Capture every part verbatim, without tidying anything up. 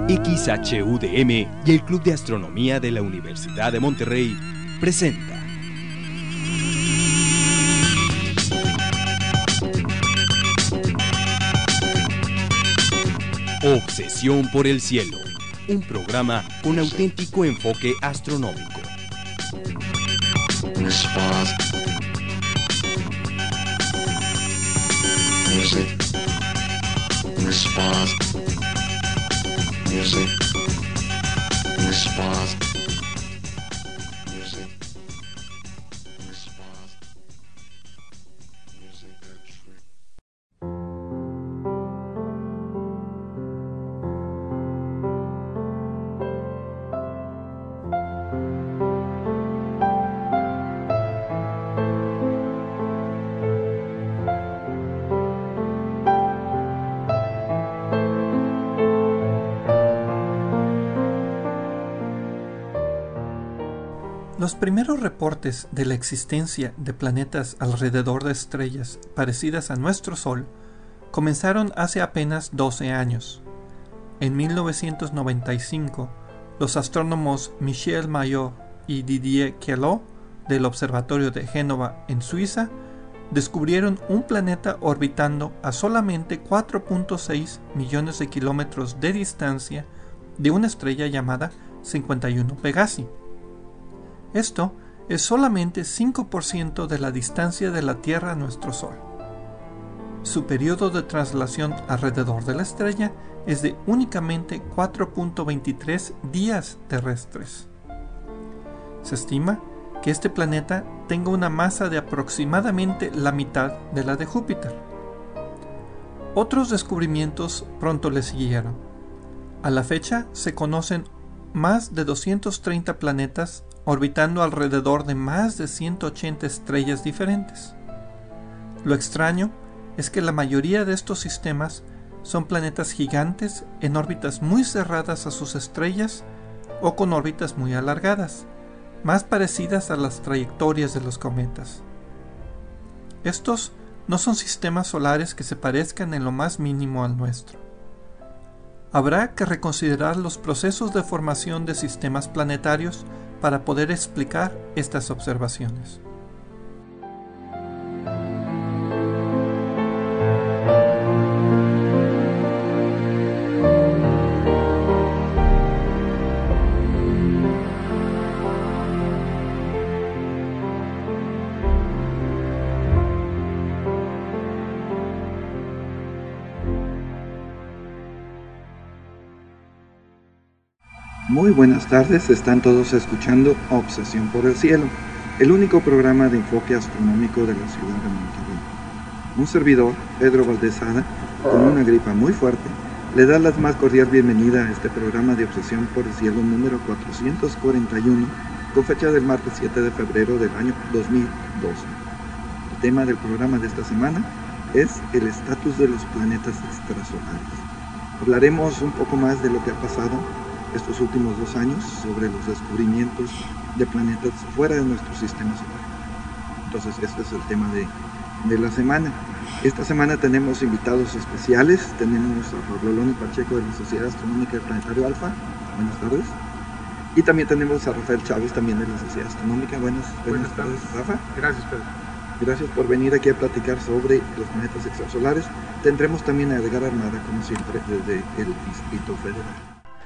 X H U D M y el Club de Astronomía de la Universidad de Monterrey presenta Obsesión por el Cielo, un programa con auténtico enfoque astronómico. Music. Response. Music. Response. Music. Response. Music that tree. Los primeros reportes de la existencia de planetas alrededor de estrellas parecidas a nuestro Sol comenzaron hace apenas doce años. En mil novecientos noventa y cinco, los astrónomos Michel Mayor y Didier Queloz del Observatorio de Génova en Suiza descubrieron un planeta orbitando a solamente cuatro punto seis millones de kilómetros de distancia de una estrella llamada cincuenta y uno Pegasi. Esto es solamente cinco por ciento de la distancia de la Tierra a nuestro Sol. Su periodo de traslación alrededor de la estrella es de únicamente cuatro punto veintitrés días terrestres. Se estima que este planeta tenga una masa de aproximadamente la mitad de la de Júpiter. Otros descubrimientos pronto le siguieron. A la fecha se conocen más de doscientos treinta planetas orbitando alrededor de más de ciento ochenta estrellas diferentes. Lo extraño es que la mayoría de estos sistemas son planetas gigantes en órbitas muy cerradas a sus estrellas o con órbitas muy alargadas, más parecidas a las trayectorias de los cometas. Estos no son sistemas solares que se parezcan en lo más mínimo al nuestro. Habrá que reconsiderar los procesos de formación de sistemas planetarios para poder explicar estas observaciones. Muy buenas tardes, están todos escuchando Obsesión por el Cielo, el único programa de enfoque astronómico de la ciudad de Monterrey. Un servidor, Pedro Valdezada, con una gripa muy fuerte, le da la más cordial bienvenida a este programa de Obsesión por el Cielo número cuatrocientos cuarenta y uno, con fecha del martes siete de febrero del año dos mil doce. El tema del programa de esta semana es el estatus de los planetas extrasolares. Hablaremos un poco más de lo que ha pasado estos últimos dos años sobre los descubrimientos de planetas fuera de nuestro sistema solar. Entonces este es el tema de, de la semana. Esta semana tenemos invitados especiales. Tenemos a Pablo Loni Pacheco de la Sociedad Astronómica del Planetario Alfa. Buenas tardes. Y también tenemos a Rafael Chávez, también de la Sociedad Astronómica. Buenas, buenas, buenas tardes, tardes, Rafa. Gracias, Pedro. Gracias por venir aquí a platicar sobre los planetas extrasolares. Tendremos también a Edgar Armada, como siempre, desde el Distrito Federal.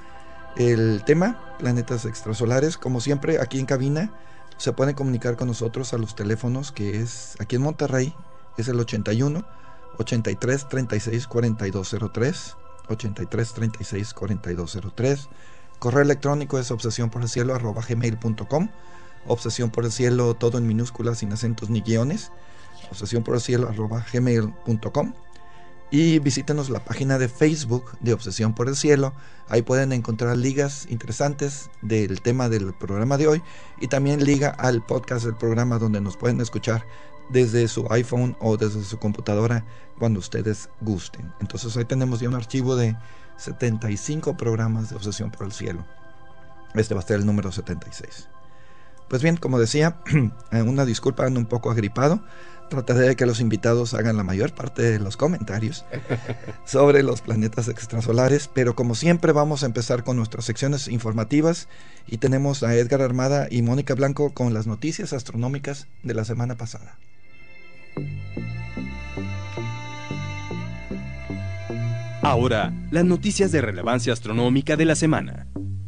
El tema, planetas extrasolares, como siempre, aquí en cabina se pueden comunicar con nosotros a los teléfonos que es, aquí en Monterrey, es el ochenta y uno, ochenta y tres, treinta y seis, cuarenta y dos cero tres, ochenta y tres, treinta y seis, cuarenta y dos cero tres. Correo electrónico es obsesión por el cielo arroba gmail punto com, obsesión por el cielo todo en minúsculas, sin acentos ni guiones, obsesión por el cielo arroba gmail punto com. Y visítenos la página de Facebook de Obsesión por el Cielo. Ahí pueden encontrar ligas interesantes del tema del programa de hoy y también liga al podcast del programa donde nos pueden escuchar desde su iPhone o desde su computadora cuando ustedes gusten. Entonces ahí tenemos ya un archivo de setenta y cinco programas de Obsesión por el Cielo. Este va a ser el número setenta y seis. Pues bien, como decía, una disculpa, ando un poco agripado. Trataré de que los invitados hagan la mayor parte de los comentarios sobre los planetas extrasolares, pero como siempre vamos a empezar con nuestras secciones informativas y tenemos a Edgar Armada y Mónica Blanco con las noticias astronómicas de la semana pasada. Ahora, las noticias de relevancia astronómica de la semana.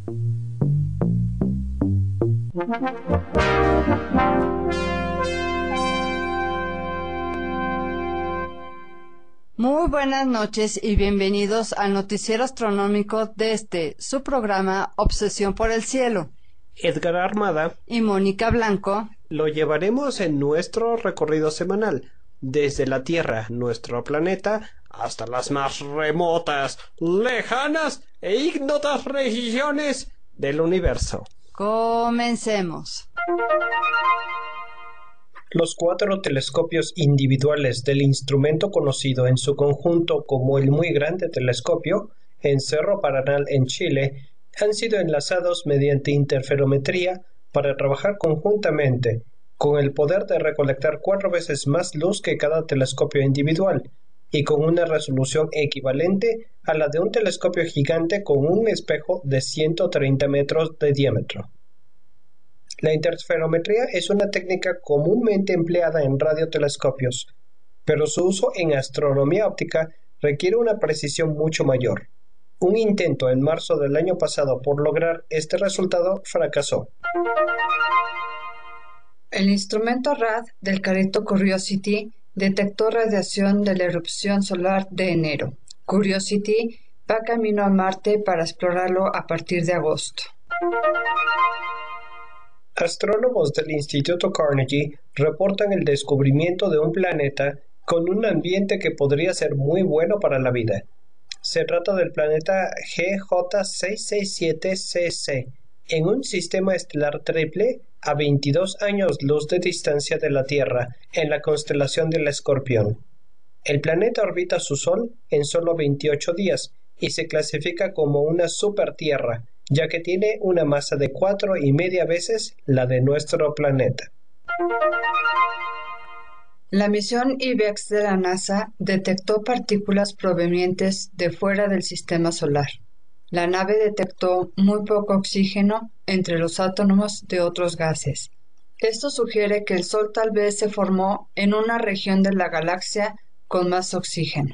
Muy buenas noches y bienvenidos al noticiero astronómico de este, su programa Obsesión por el Cielo. Edgar Armada y Mónica Blanco lo llevaremos en nuestro recorrido semanal, desde la Tierra, nuestro planeta, hasta las más remotas, lejanas e ignotas regiones del universo. Comencemos. Los cuatro telescopios individuales del instrumento conocido en su conjunto como el Muy Grande Telescopio, en Cerro Paranal, en Chile, han sido enlazados mediante interferometría para trabajar conjuntamente, con el poder de recolectar cuatro veces más luz que cada telescopio individual, y con una resolución equivalente a la de un telescopio gigante con un espejo de ciento treinta metros de diámetro. La interferometría es una técnica comúnmente empleada en radiotelescopios, pero su uso en astronomía óptica requiere una precisión mucho mayor. Un intento en marzo del año pasado por lograr este resultado fracasó. El instrumento R A D del carrito Curiosity detectó radiación de la erupción solar de enero. Curiosity va camino a Marte para explorarlo a partir de agosto. Astrónomos del Instituto Carnegie reportan el descubrimiento de un planeta con un ambiente que podría ser muy bueno para la vida. Se trata del planeta G J seiscientos sesenta y siete C C, en un sistema estelar triple a veintidós años luz de distancia de la Tierra, en la constelación del Escorpión. El planeta orbita su Sol en solo veintiocho días y se clasifica como una supertierra, ya que tiene una masa de cuatro y media veces la de nuestro planeta. La misión IBEX de la NASA detectó partículas provenientes de fuera del sistema solar. La nave detectó muy poco oxígeno entre los átomos de otros gases. Esto sugiere que el Sol tal vez se formó en una región de la galaxia con más oxígeno.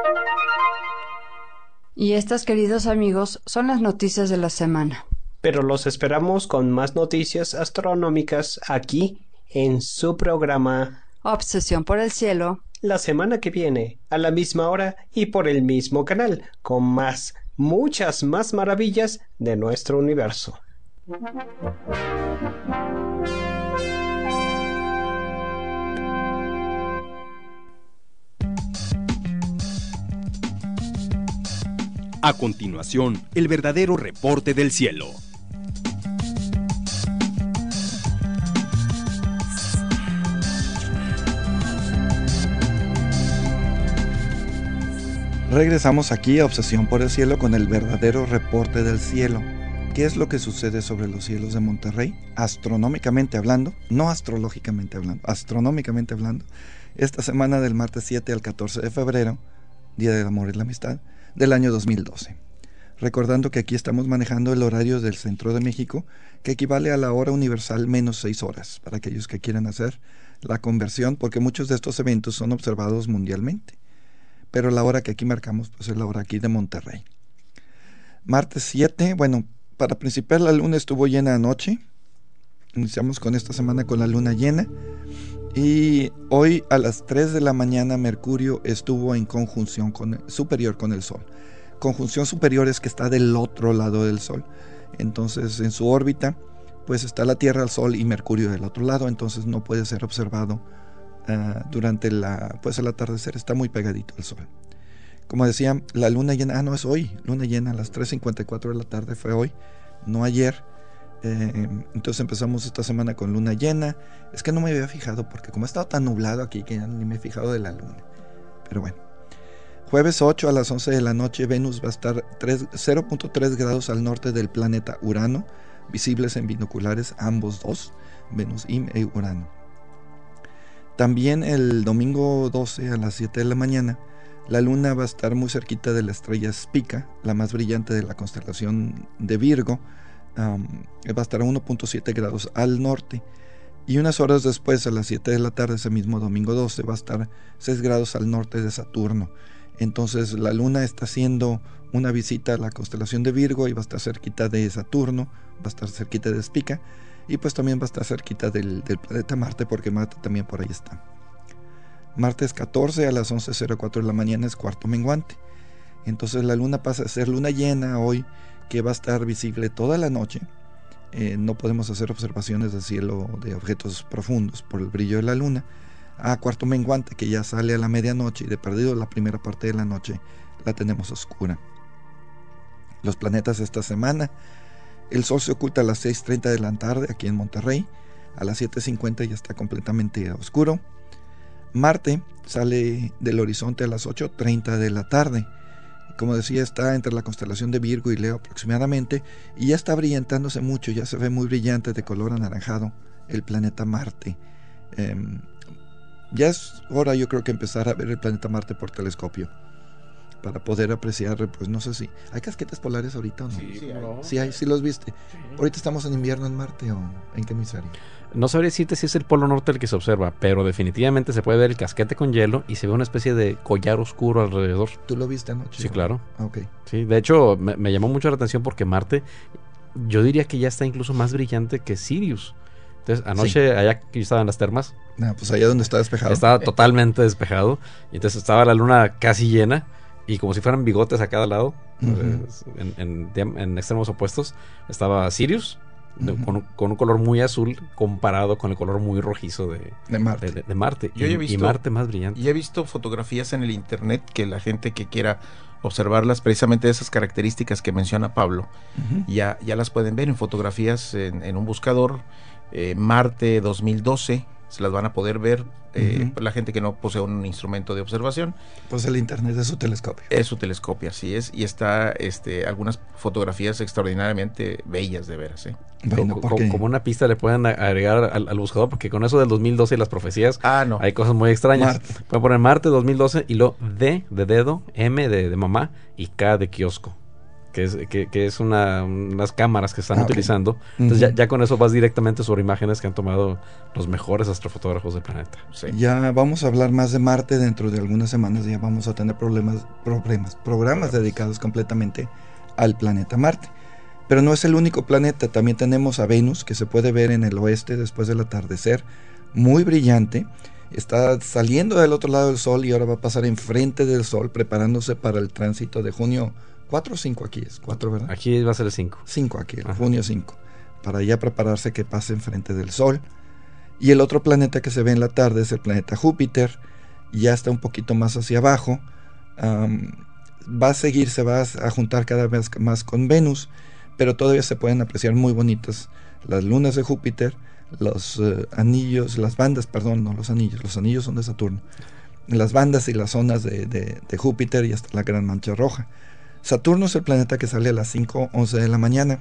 Y estas, queridos amigos, son las noticias de la semana. Pero los esperamos con más noticias astronómicas aquí en su programa Obsesión por el Cielo, la semana que viene, a la misma hora y por el mismo canal, con más, muchas más maravillas de nuestro universo. A continuación, el verdadero reporte del cielo. Regresamos aquí a Obsesión por el Cielo con el verdadero reporte del cielo. ¿Qué es lo que sucede sobre los cielos de Monterrey? Astronómicamente hablando, no astrológicamente hablando, astronómicamente hablando, esta semana del martes siete al catorce de febrero, Día del Amor y la Amistad, del año dos mil doce. Recordando que aquí estamos manejando el horario del centro de México, que equivale a la hora universal menos seis horas, para aquellos que quieran hacer la conversión, porque muchos de estos eventos son observados mundialmente. Pero la hora que aquí marcamos, pues es la hora aquí de Monterrey. Martes siete, bueno, para principiar la luna estuvo llena anoche. Iniciamos con esta semana con la luna llena. Y hoy a las tres de la mañana Mercurio estuvo en conjunción con, superior con el Sol. Conjunción superior es que está del otro lado del Sol. Entonces en su órbita pues está la Tierra, el Sol y Mercurio del otro lado. Entonces no puede ser observado uh, durante la, pues el atardecer. Está muy pegadito al Sol. Como decía, la luna llena, ah no es hoy, luna llena a las tres cincuenta y cuatro de la tarde fue hoy, no ayer. Eh, entonces empezamos esta semana con luna llena. Es que no me había fijado porque como ha estado tan nublado aquí que ya ni me he fijado de la luna. Pero bueno, jueves ocho a las once de la noche Venus va a estar cero punto tres grados al norte del planeta Urano, visibles en binoculares ambos dos. Venus y Urano. También el domingo doce a las siete de la mañana, la luna va a estar muy cerquita de la estrella Spica, la más brillante de la constelación de Virgo. Um, va a estar a uno punto siete grados al norte. Y unas horas después, a las siete de la tarde, ese mismo domingo doce, va a estar seis grados al norte de Saturno. Entonces la luna está haciendo una visita a la constelación de Virgo y va a estar cerquita de Saturno, va a estar cerquita de Spica, y pues también va a estar cerquita del, del planeta Marte, porque Marte también por ahí está. Martes catorce a las once cero cuatro de la mañana es cuarto menguante. Entonces la luna pasa a ser luna llena hoy, que va a estar visible toda la noche. Eh, no podemos hacer observaciones del cielo de objetos profundos por el brillo de la luna. A cuarto menguante, que ya sale a la medianoche, y de perdido la primera parte de la noche la tenemos oscura. Los planetas esta semana: el Sol se oculta a las seis treinta de la tarde aquí en Monterrey, a las siete cincuenta ya está completamente oscuro. Marte sale del horizonte a las ocho treinta de la tarde. Como decía, está entre la constelación de Virgo y Leo aproximadamente, y ya está brillantándose mucho, ya se ve muy brillante, de color anaranjado, el planeta Marte. Eh, ya es hora, yo creo, que empezar a ver el planeta Marte por telescopio, para poder apreciar, pues no sé si... ¿Hay casquetes polares ahorita o no? Sí, sí, no. Sí, hay, sí los viste. Sí. ¿Ahorita estamos en invierno en Marte o en qué hemisferio? No sabría decirte si es el polo norte el que se observa, pero definitivamente se puede ver el casquete con hielo y se ve una especie de collar oscuro alrededor. ¿Tú lo viste anoche? Sí, claro. Ok. Sí, de hecho, me, me llamó mucho la atención porque Marte, yo diría que ya está incluso más brillante que Sirius. Entonces, anoche, sí, allá que yo estaba en las termas. Ah, pues allá donde está despejado. Estaba totalmente despejado. Y entonces estaba la luna casi llena. Y como si fueran bigotes a cada lado, uh-huh, en, en, en extremos opuestos, estaba Sirius, de, uh-huh, con, con un color muy azul comparado con el color muy rojizo de, de Marte. De, de Marte. Yo y, he visto, y Marte más brillante. Y he visto fotografías en el internet que la gente que quiera observarlas, precisamente esas características que menciona Pablo, uh-huh, ya, ya las pueden ver en fotografías en, en un buscador, eh, Marte dos mil doce, se las van a poder ver. Eh, uh-huh. La gente que no posee un instrumento de observación, pues el internet es su telescopio. Es su telescopio, así es. Y está este, algunas fotografías extraordinariamente bellas de veras, ¿eh? Bueno, como, como una pista le pueden agregar al, al buscador, porque con eso del dos mil doce y las profecías, ah, no, hay cosas muy extrañas. Marte. Pueden poner Marte dos mil doce y luego D de dedo, M de, de mamá y K de kiosco, que es, que, que es una, unas cámaras que están ah, utilizando. Okay. Entonces uh-huh, ya, ya con eso vas directamente sobre imágenes que han tomado los mejores astrofotógrafos del planeta. Sí. Ya vamos a hablar más de Marte dentro de algunas semanas. Ya vamos a tener problemas, problemas, programas dedicados completamente al planeta Marte. Pero no es el único planeta. También tenemos a Venus, que se puede ver en el oeste después del atardecer, muy brillante. Está saliendo del otro lado del Sol y ahora va a pasar enfrente del Sol, preparándose para el tránsito de junio cuatro o cinco. Aquí es cuatro, ¿verdad? Aquí va a ser el cinco. cinco aquí, el junio cinco, para ya prepararse que pase enfrente del Sol. Y el otro planeta que se ve en la tarde es el planeta Júpiter, ya está un poquito más hacia abajo. Um, va a seguir, se va a juntar cada vez más con Venus, pero todavía se pueden apreciar muy bonitas las lunas de Júpiter, los uh, anillos, las bandas, perdón, no los anillos, los anillos son de Saturno, las bandas y las zonas de, de, de Júpiter y hasta la gran mancha roja. Saturno es el planeta que sale a las cinco once de la mañana.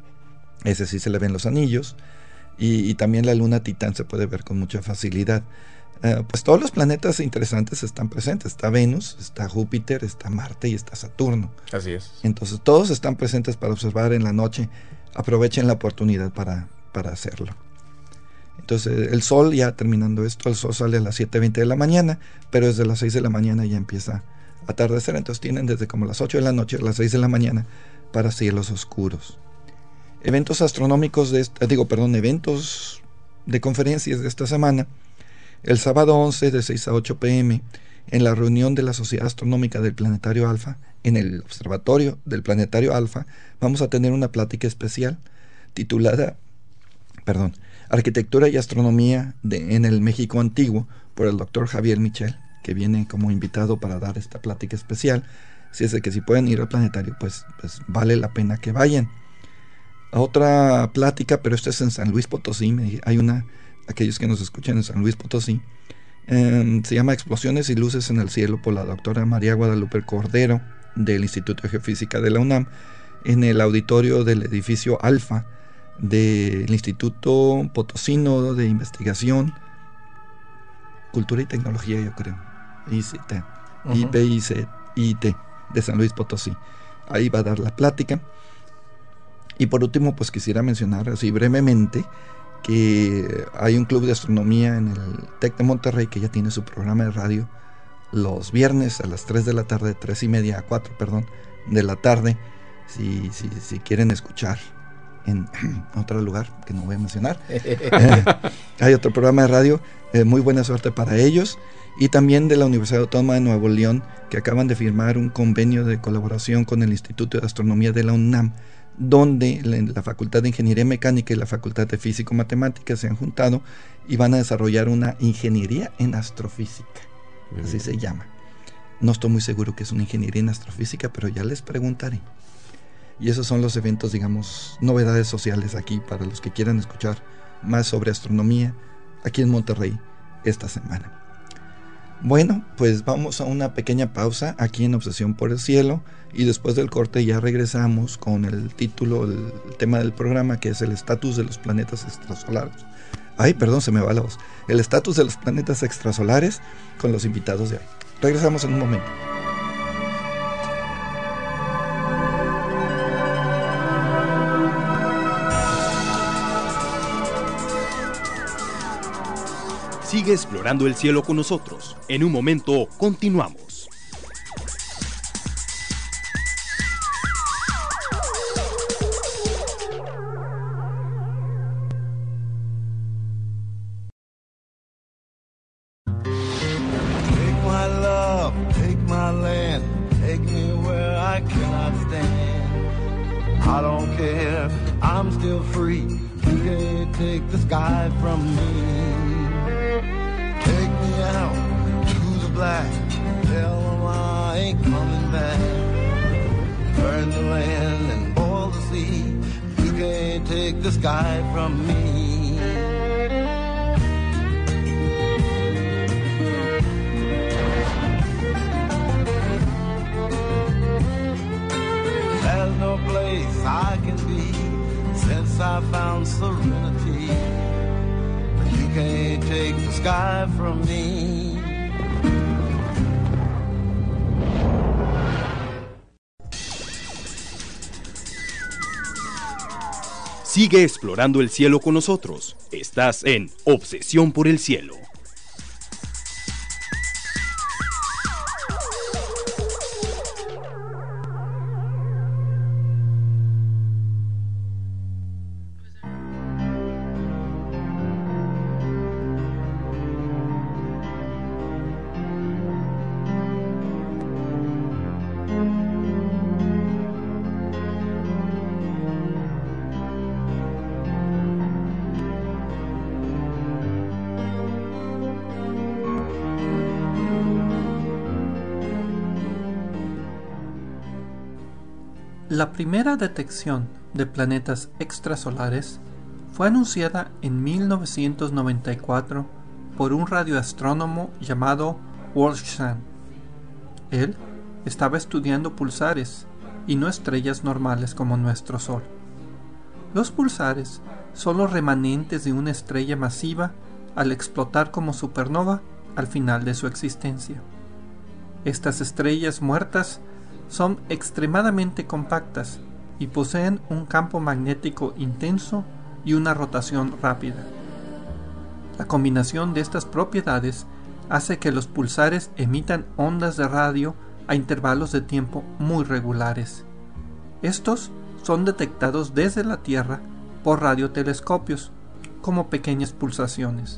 Ese sí se le ven los anillos. Y, y también la luna Titán se puede ver con mucha facilidad. Uh, pues todos los planetas interesantes están presentes. Está Venus, está Júpiter, está Marte y está Saturno. Así es. Entonces todos están presentes para observar en la noche. Aprovechen la oportunidad para, para hacerlo. Entonces el Sol, ya terminando esto, el Sol sale a las siete veinte de la mañana, pero desde las seis de la mañana ya empieza atardecer, entonces tienen desde como las ocho de la noche a las seis de la mañana para cielos oscuros. Eventos astronómicos de esta, digo, perdón, eventos de conferencias de esta semana. El sábado once de seis a ocho pm en la reunión de la Sociedad Astronómica del Planetario Alfa, en el observatorio del Planetario Alfa, vamos a tener una plática especial titulada, perdón, Arquitectura y Astronomía de, en el México Antiguo, por el doctor Javier Michel, que viene como invitado para dar esta plática especial. Así es de que si pueden ir al planetario, pues, pues vale la pena que vayan. Otra plática, pero esta es en San Luis Potosí, hay una, aquellos que nos escuchan en San Luis Potosí, eh, se llama Explosiones y Luces en el Cielo, por la doctora María Guadalupe Cordero, del Instituto de Geofísica de la UNAM, en el auditorio del edificio Alfa, del Instituto Potosino de Investigación, Cultura y Tecnología, yo creo, I C T, uh-huh. I P I C I T de San Luis Potosí. Ahí va a dar la plática. Y por último, pues quisiera mencionar así brevemente que hay un club de astronomía en el TEC de Monterrey que ya tiene su programa de radio los viernes a las tres de la tarde, tres y media a cuatro, perdón, de la tarde, si, si, si quieren escuchar en otro lugar que no voy a mencionar. eh, hay otro programa de radio, eh, muy buena suerte para ellos. Y también de la Universidad Autónoma de Nuevo León, que acaban de firmar un convenio de colaboración con el Instituto de Astronomía de la UNAM, donde la, la Facultad de Ingeniería Mecánica y la Facultad de Físico-Matemáticas se han juntado y van a desarrollar una ingeniería en astrofísica, muy así bien. Se llama. No estoy muy seguro que es una ingeniería en astrofísica, pero ya les preguntaré. Y esos son los eventos, digamos, novedades sociales aquí para los que quieran escuchar más sobre astronomía aquí en Monterrey esta semana. Bueno, pues vamos a una pequeña pausa aquí en Obsesión por el Cielo y después del corte ya regresamos con el título, el, el tema del programa, que es el estatus de los planetas extrasolares. Ay, perdón, se me va la voz. El estatus de los planetas extrasolares con los invitados de hoy. Regresamos en un momento. Sigue explorando el cielo con nosotros. En un momento continuamos. Take my love, take my land, take me where I cannot stand. I don't care, I'm still free. You can't take the sky from me. Take me out to the black, tell them I ain't coming back. Burn the land and boil the sea, you can't take the sky from me. There's no place I can be since I found serenity. You can't take the sky from me. Sigue explorando el cielo con nosotros. Estás en Obsesión por el Cielo. La primera detección de planetas extrasolares fue anunciada en mil novecientos noventa y cuatro por un radioastrónomo llamado Wolfgang. Él estaba estudiando pulsares y no estrellas normales como nuestro Sol. Los pulsares son los remanentes de una estrella masiva al explotar como supernova al final de su existencia. Estas estrellas muertas son extremadamente compactas y poseen un campo magnético intenso y una rotación rápida. La combinación de estas propiedades hace que los pulsares emitan ondas de radio a intervalos de tiempo muy regulares. Estos son detectados desde la Tierra por radiotelescopios como pequeñas pulsaciones.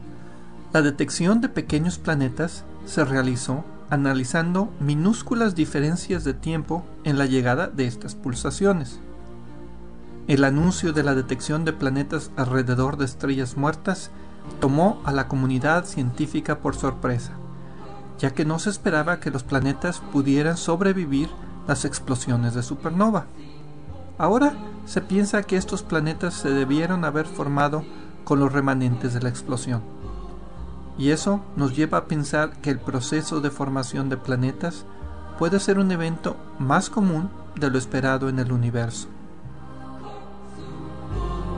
La detección de pequeños planetas se realizó analizando minúsculas diferencias de tiempo en la llegada de estas pulsaciones. El anuncio de la detección de planetas alrededor de estrellas muertas tomó a la comunidad científica por sorpresa, ya que no se esperaba que los planetas pudieran sobrevivir las explosiones de supernova. Ahora se piensa que estos planetas se debieron haber formado con los remanentes de la explosión. Y eso nos lleva a pensar que el proceso de formación de planetas puede ser un evento más común de lo esperado en el universo.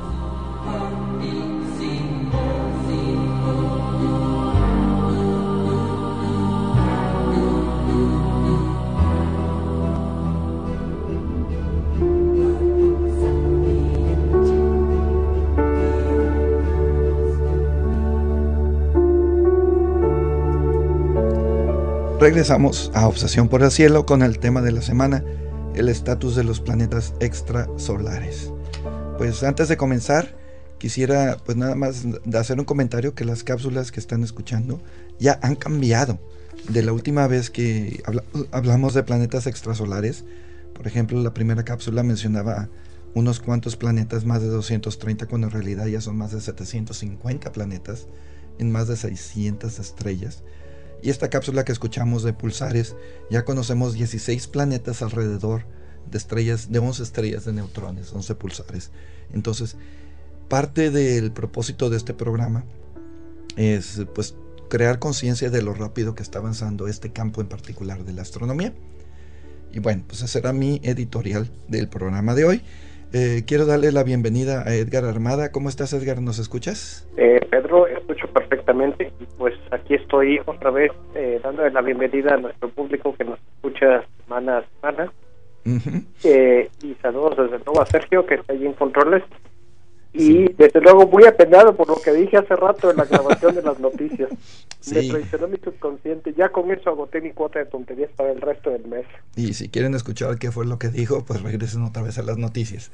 Regresamos a Obsesión por el Cielo con el tema de la semana, el estatus de los planetas extrasolares. Pues antes de comenzar, quisiera pues nada más hacer un comentario que las cápsulas que están escuchando ya han cambiado de la última vez que habla, hablamos de planetas extrasolares. Por ejemplo, la primera cápsula mencionaba unos cuantos planetas, más de doscientos treinta, cuando en realidad ya son más de setecientos cincuenta planetas en más de seiscientas estrellas. Y esta cápsula que escuchamos de pulsares, ya conocemos dieciséis planetas alrededor de estrellas, de once estrellas de neutrones, once pulsares. Entonces, parte del propósito de este programa es pues crear conciencia de lo rápido que está avanzando este campo en particular de la astronomía. Y bueno, pues ese era mi editorial del programa de hoy. Eh, quiero darle la bienvenida a Edgar Armada. ¿Cómo estás, Edgar? ¿Nos escuchas? Eh, Pedro, escucho perfectamente. Y pues aquí estoy otra vez eh, dándole la bienvenida a nuestro público que nos escucha semana a semana. Uh-huh. eh, y saludos desde luego a Sergio, que está allí en controles. Y sí, desde luego muy apenado por lo que dije hace rato en la grabación de las noticias. Sí. Me traicionó mi subconsciente. Ya con eso agoté mi cuota de tonterías para el resto del mes. Y si quieren escuchar qué fue lo que dijo, pues regresen otra vez a las noticias.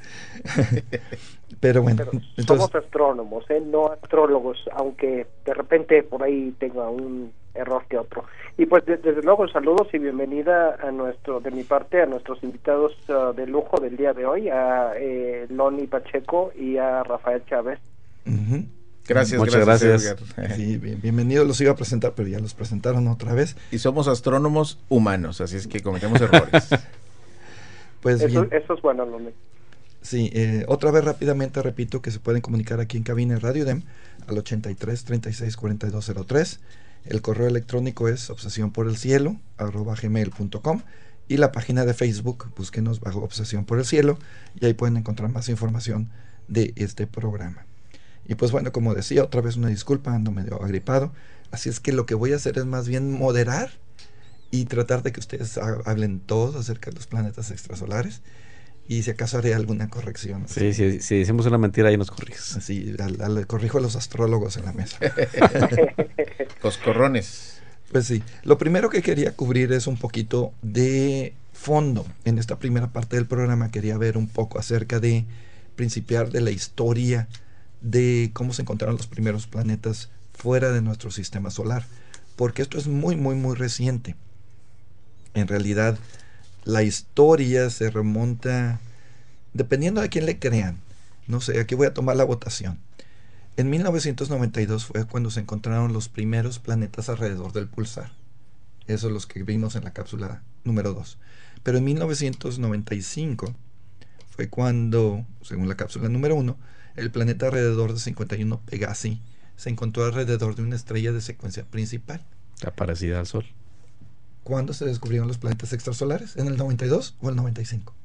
Pero bueno, Pero entonces... somos astrónomos, ¿eh? No astrólogos, aunque de repente por ahí tenga un error que otro. Y pues de, desde luego saludos y bienvenida a nuestro, de mi parte, a nuestros invitados uh, de lujo del día de hoy, a eh, Loni Pacheco y a Rafael Chávez. Uh-huh. Gracias, muchas gracias. gracias. Sí, bien, bienvenidos, los iba a presentar, pero ya los presentaron otra vez. Y somos astrónomos humanos, así es que cometemos errores. Pues eso, bien. eso es bueno, Loni. Sí, eh, otra vez rápidamente repito que se pueden comunicar aquí en cabina Radio Dem al ochenta y tres, treinta y seis, cuarenta y dos cero tres. El correo electrónico es obsesión por el cielo arroba gmail punto com y la página de Facebook, búsquenos bajo Obsesión por el Cielo y ahí pueden encontrar más información de este programa. Y pues bueno, como decía, otra vez una disculpa, ando medio agripado, así es que lo que voy a hacer es más bien moderar y tratar de que ustedes ha- hablen todos acerca de los planetas extrasolares. Y si acaso haré alguna corrección. Sí, sí, si decimos una mentira ahí nos corriges. Así, al, al, corrijo a los astrólogos en la mesa. Los corrones. Pues sí, lo primero que quería cubrir es un poquito de fondo. En esta primera parte del programa quería ver un poco acerca de principiar de la historia de cómo se encontraron los primeros planetas fuera de nuestro sistema solar. Porque esto es muy, muy, muy reciente. En realidad, la historia se remonta, dependiendo de quién le crean. No sé, aquí voy a tomar la votación. En mil novecientos noventa y dos fue cuando se encontraron los primeros planetas alrededor del pulsar. Esos los que vimos en la cápsula número dos. Pero en mil novecientos noventa y cinco fue cuando, según la cápsula número uno, el planeta alrededor de cincuenta y uno Pegasi se encontró alrededor de una estrella de secuencia principal. Está parecida al Sol. ¿Cuándo se descubrieron los planetas extrasolares? ¿En el noventa y dos o el noventa y cinco?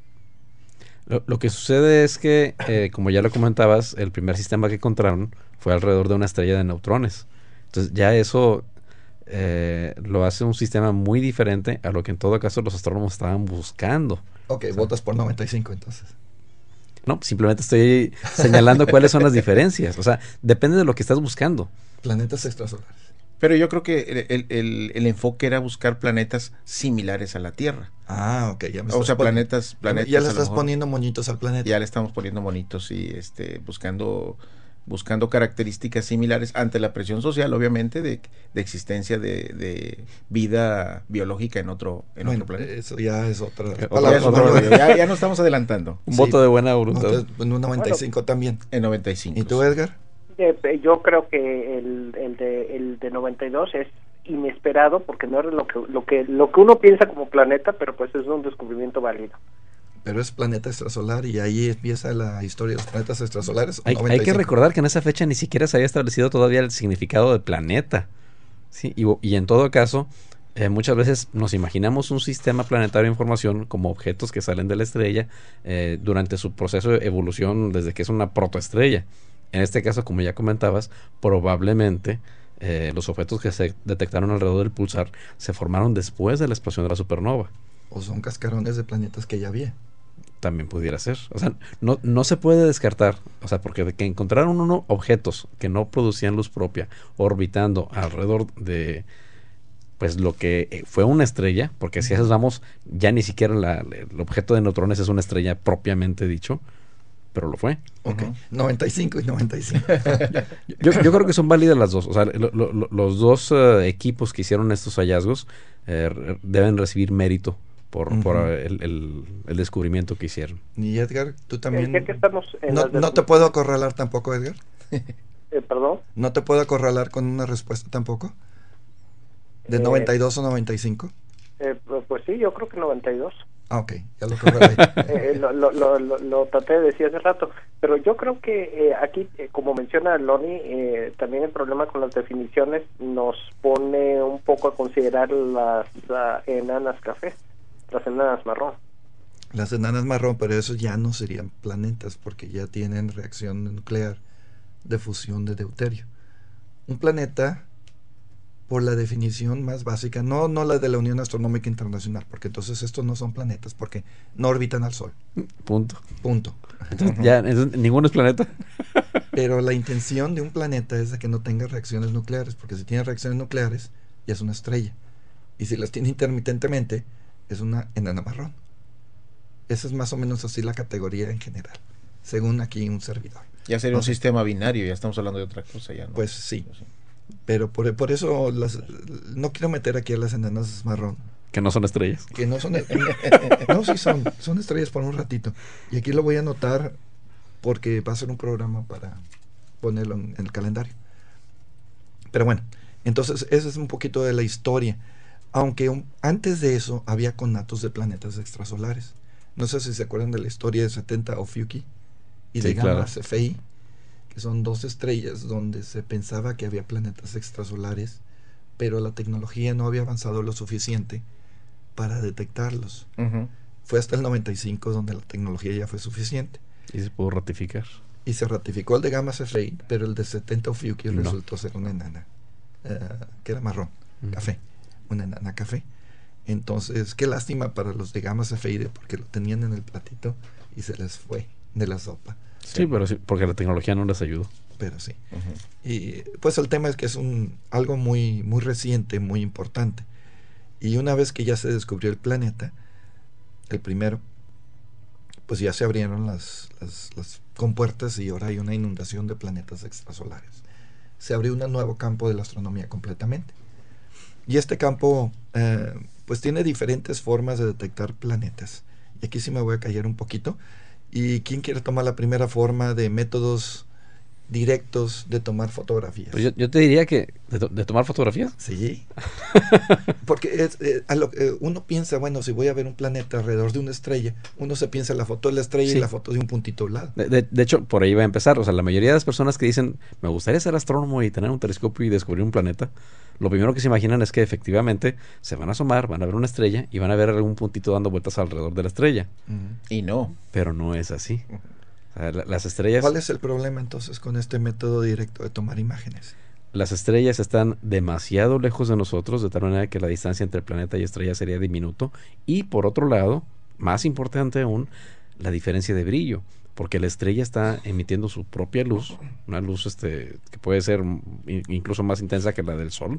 Lo, lo que sucede es que, eh, como ya lo comentabas, el primer sistema que encontraron fue alrededor de una estrella de neutrones. Entonces ya eso eh, lo hace un sistema muy diferente a lo que en todo caso los astrónomos estaban buscando. Ok, o sea, votas por noventa y cinco entonces. No, simplemente estoy señalando cuáles son las diferencias. O sea, depende de lo que estás buscando. Planetas extrasolares. Pero yo creo que el, el, el enfoque era buscar planetas similares a la Tierra. Ah, ok. Ya me o sea, planetas, planetas. Ya le estás poniendo monitos al planeta. Ya le estamos poniendo monitos y este, buscando, buscando características similares ante la presión social, obviamente, de, de existencia de, de vida biológica en otro, en bueno, otro planeta. Eso ya es otra. Ya, es otro ya, ya nos estamos adelantando. Un sí, voto de buena voluntad. Entonces, en un noventa y cinco bueno, también. En noventa y cinco. ¿Y tú, Edgar? Eh, yo creo que el, el de el de noventa y dos es inesperado porque no era lo que lo que lo que uno piensa como planeta, pero pues es un descubrimiento válido. Pero es planeta extrasolar y ahí empieza la historia de los planetas extrasolares. Hay, hay que recordar que en esa fecha ni siquiera se había establecido todavía el significado de planeta. ¿Sí? Y, y en todo caso, eh, muchas veces nos imaginamos un sistema planetario en formación como objetos que salen de la estrella eh, durante su proceso de evolución desde que es una protoestrella. En este caso, como ya comentabas, probablemente eh, los objetos que se detectaron alrededor del pulsar se formaron después de la explosión de la supernova. O son cascarones de planetas que ya había. También pudiera ser. O sea, no, no se puede descartar. O sea, porque de que encontraron uno objetos que no producían luz propia orbitando alrededor de pues lo que fue una estrella, porque si esas vamos, ya ni siquiera la, el objeto de neutrones es una estrella propiamente dicho, pero lo fue. Ok, uh-huh. noventa y cinco y noventa y cinco. yo, yo creo que son válidas las dos. O sea, lo, lo, los dos uh, equipos que hicieron estos hallazgos eh, deben recibir mérito por, uh-huh. por el, el, el descubrimiento que hicieron. Y Edgar, tú también... Ya que estamos en no, ¿No te puedo acorralar tampoco, Edgar? eh, ¿Perdón? ¿No te puedo acorralar con una respuesta tampoco? ¿De eh, noventa y dos o noventa y cinco? Eh, pues sí, yo creo que noventa y dos. Ah, ok, ya lo correlé. eh, lo, lo, lo, lo, lo traté de decir hace rato, pero yo creo que eh, aquí, eh, como menciona Loni, eh, también el problema con las definiciones nos pone un poco a considerar las uh, enanas café, las enanas marrón. Las enanas marrón, pero eso ya no serían planetas, porque ya tienen reacción nuclear de fusión de deuterio. Un planeta, por la definición más básica, no, no la de la Unión Astronómica Internacional, porque entonces estos no son planetas, porque no orbitan al Sol. Punto. Punto. Entonces, ya, entonces, ninguno es planeta. Pero la intención de un planeta es de que no tenga reacciones nucleares, porque si tiene reacciones nucleares, ya es una estrella. Y si las tiene intermitentemente, es una enana marrón. Esa es más o menos así la categoría en general, según aquí un servidor. Ya sería ¿No? un sistema binario, ya estamos hablando de otra cosa ya, ¿no? Pues sí. sí. Pero por, por eso las, no quiero meter aquí a las enanas marrón. Que no son estrellas. Que no son... no, sí son. Son estrellas por un ratito. Y aquí lo voy a anotar porque va a ser un programa para ponerlo en, en el calendario. Pero bueno, entonces ese es un poquito de la historia. Aunque un, antes de eso había conatos de planetas extrasolares. No sé si se acuerdan de la historia de setenta Ophiuchi y sí, de Gamma claro. Cephei, que son dos estrellas donde se pensaba que había planetas extrasolares, pero la tecnología no había avanzado lo suficiente para detectarlos. Uh-huh. Fue hasta el noventa y cinco donde la tecnología ya fue suficiente. Y se pudo ratificar. Y se ratificó el de Gamma Cephei, pero el de setenta Ophiuchi no. resultó ser una enana, uh, que era marrón, uh-huh. café, una enana café. Entonces, qué lástima para los de Gamma Cephei, porque lo tenían en el platito y se les fue de la sopa. Sí, sí, pero sí, porque la tecnología no les ayudó. Pero sí. Uh-huh. Y pues el tema es que es un algo muy muy reciente, muy importante. Y una vez que ya se descubrió el planeta, el primero, pues ya se abrieron las, las, las compuertas y ahora hay una inundación de planetas extrasolares. Se abrió un nuevo campo de la astronomía completamente. Y este campo, eh, pues tiene diferentes formas de detectar planetas. Y aquí sí me voy a callar un poquito. ¿Y quién quiere tomar la primera forma de métodos directos de tomar fotografías? Pues yo, yo te diría que de, to- de tomar fotografías. Sí. Porque es, eh, a lo, eh, uno piensa, bueno, si voy a ver un planeta alrededor de una estrella, uno se piensa la foto de la estrella sí. y la foto de un puntito al lado. De, de, de hecho, por ahí va a empezar. O sea, la mayoría de las personas que dicen, me gustaría ser astrónomo y tener un telescopio y descubrir un planeta, lo primero que se imaginan es que efectivamente se van a asomar, van a ver una estrella y van a ver algún puntito dando vueltas alrededor de la estrella. Uh-huh. Y no. Pero no es así. Uh-huh. O sea, la, las estrellas... ¿Cuál es el problema entonces con este método directo de tomar imágenes? Las estrellas están demasiado lejos de nosotros, de tal manera que la distancia entre planeta y estrella sería diminuto. Y por otro lado, más importante aún, la diferencia de brillo. Porque la estrella está emitiendo su propia luz, una luz este que puede ser incluso más intensa que la del Sol.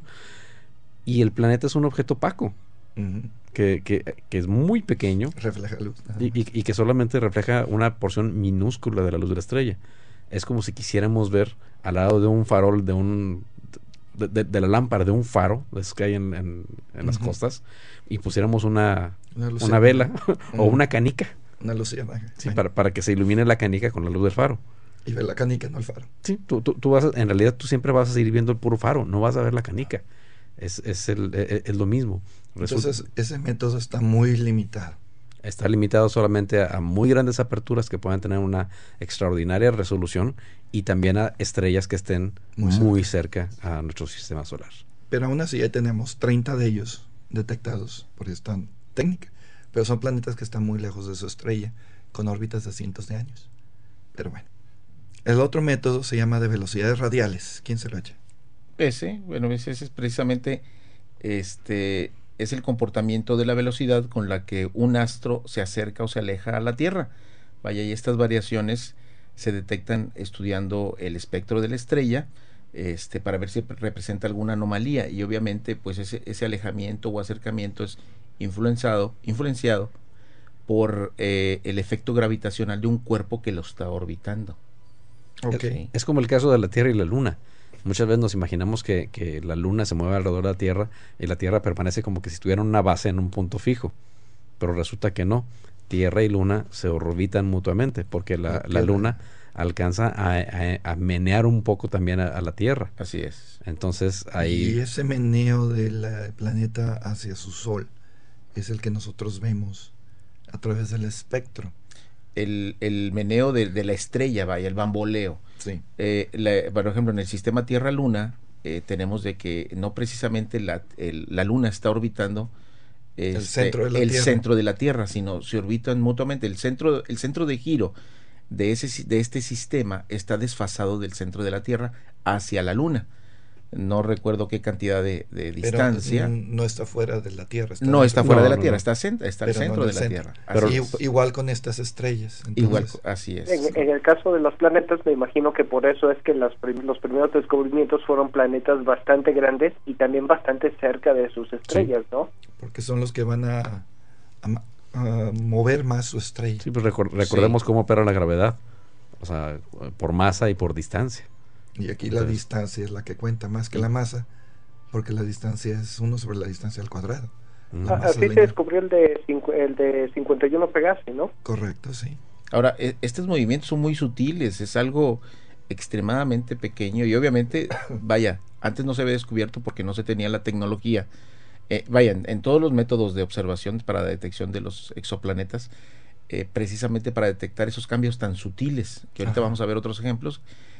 Y el planeta es un objeto opaco. Uh-huh. Que, que, que es muy pequeño, refleja luz y, y, y que solamente refleja una porción minúscula de la luz de la estrella. Es como si quisiéramos ver al lado de un farol, de un de, de, de la lámpara de un faro, de esos que hay en, en, en uh-huh. las costas, y pusiéramos una, una, una vela uh-huh. o una canica. Una luciérnaga. Sí, para, para que se ilumine la canica con la luz del faro. Y ver la canica, no el faro. Sí, tú, tú, tú vas a, en realidad tú siempre vas a seguir viendo el puro faro, no vas a ver la canica. Es, es, el, es, es lo mismo. Resulta, entonces ese método está muy limitado. Está limitado solamente a, a muy grandes aperturas que puedan tener una extraordinaria resolución y también a estrellas que estén muy cerca, muy cerca a nuestro sistema solar. Pero aún así ya tenemos treinta de ellos detectados por esta técnica. Pero son planetas que están muy lejos de su estrella, con órbitas de cientos de años. Pero bueno. El otro método se llama de velocidades radiales. ¿Quién se lo echa? Ese, bueno, ese es precisamente este es el comportamiento de la velocidad con la que un astro se acerca o se aleja a la Tierra. Vaya, y estas variaciones se detectan estudiando el espectro de la estrella, este, para ver si representa alguna anomalía, y obviamente pues ese, ese alejamiento o acercamiento es influenciado, influenciado por eh, el efecto gravitacional de un cuerpo que lo está orbitando. Okay. Es, es como el caso de la Tierra y la Luna. Muchas veces nos imaginamos que, que la Luna se mueve alrededor de la Tierra y la Tierra permanece como que si tuviera una base en un punto fijo, pero resulta que no. Tierra y Luna se orbitan mutuamente porque la, la Luna alcanza a, a, a menear un poco también a, a la Tierra. Así es. Entonces ahí... Y ese meneo del planeta hacia su Sol es el que nosotros vemos a través del espectro. El, el meneo de, de la estrella, vaya, el bamboleo. Sí. Eh, la, por ejemplo, en el sistema Tierra-Luna eh, tenemos de que no precisamente la, el, la Luna está orbitando este, el, centro de, la el tierra. centro de la Tierra, sino se orbitan mutuamente. El centro, el centro de giro de, ese, de este sistema está desfasado del centro de la Tierra hacia la Luna. No recuerdo qué cantidad de, de distancia. Pero no está fuera de la Tierra. Está no está fuera no, de la no, Tierra, no. está, cent está al centro no de la centro. Tierra. Pero así igual con estas estrellas. Entonces. Igual, así es. En, en el caso de los planetas, me imagino que por eso es que las prim los primeros descubrimientos fueron planetas bastante grandes y también bastante cerca de sus estrellas, sí. ¿no? Porque son los que van a, a, a mover más su estrella. Sí, pues recor recordemos sí. cómo opera la gravedad. O sea, por masa y por distancia. Y aquí Entonces, la distancia es la que cuenta más que sí. la masa, porque la distancia es uno sobre la distancia al cuadrado. Mm. Ah, así se descubrió el de, el de cincuenta y uno Pegasi, ¿no? Correcto, sí. Ahora, e estos movimientos son muy sutiles, es algo extremadamente pequeño y obviamente, vaya, antes no se había descubierto porque no se tenía la tecnología. Eh, vaya, en, en todos los métodos de observación para la detección de los exoplanetas, eh, precisamente para detectar esos cambios tan sutiles, que ahorita Ajá. vamos a ver otros ejemplos,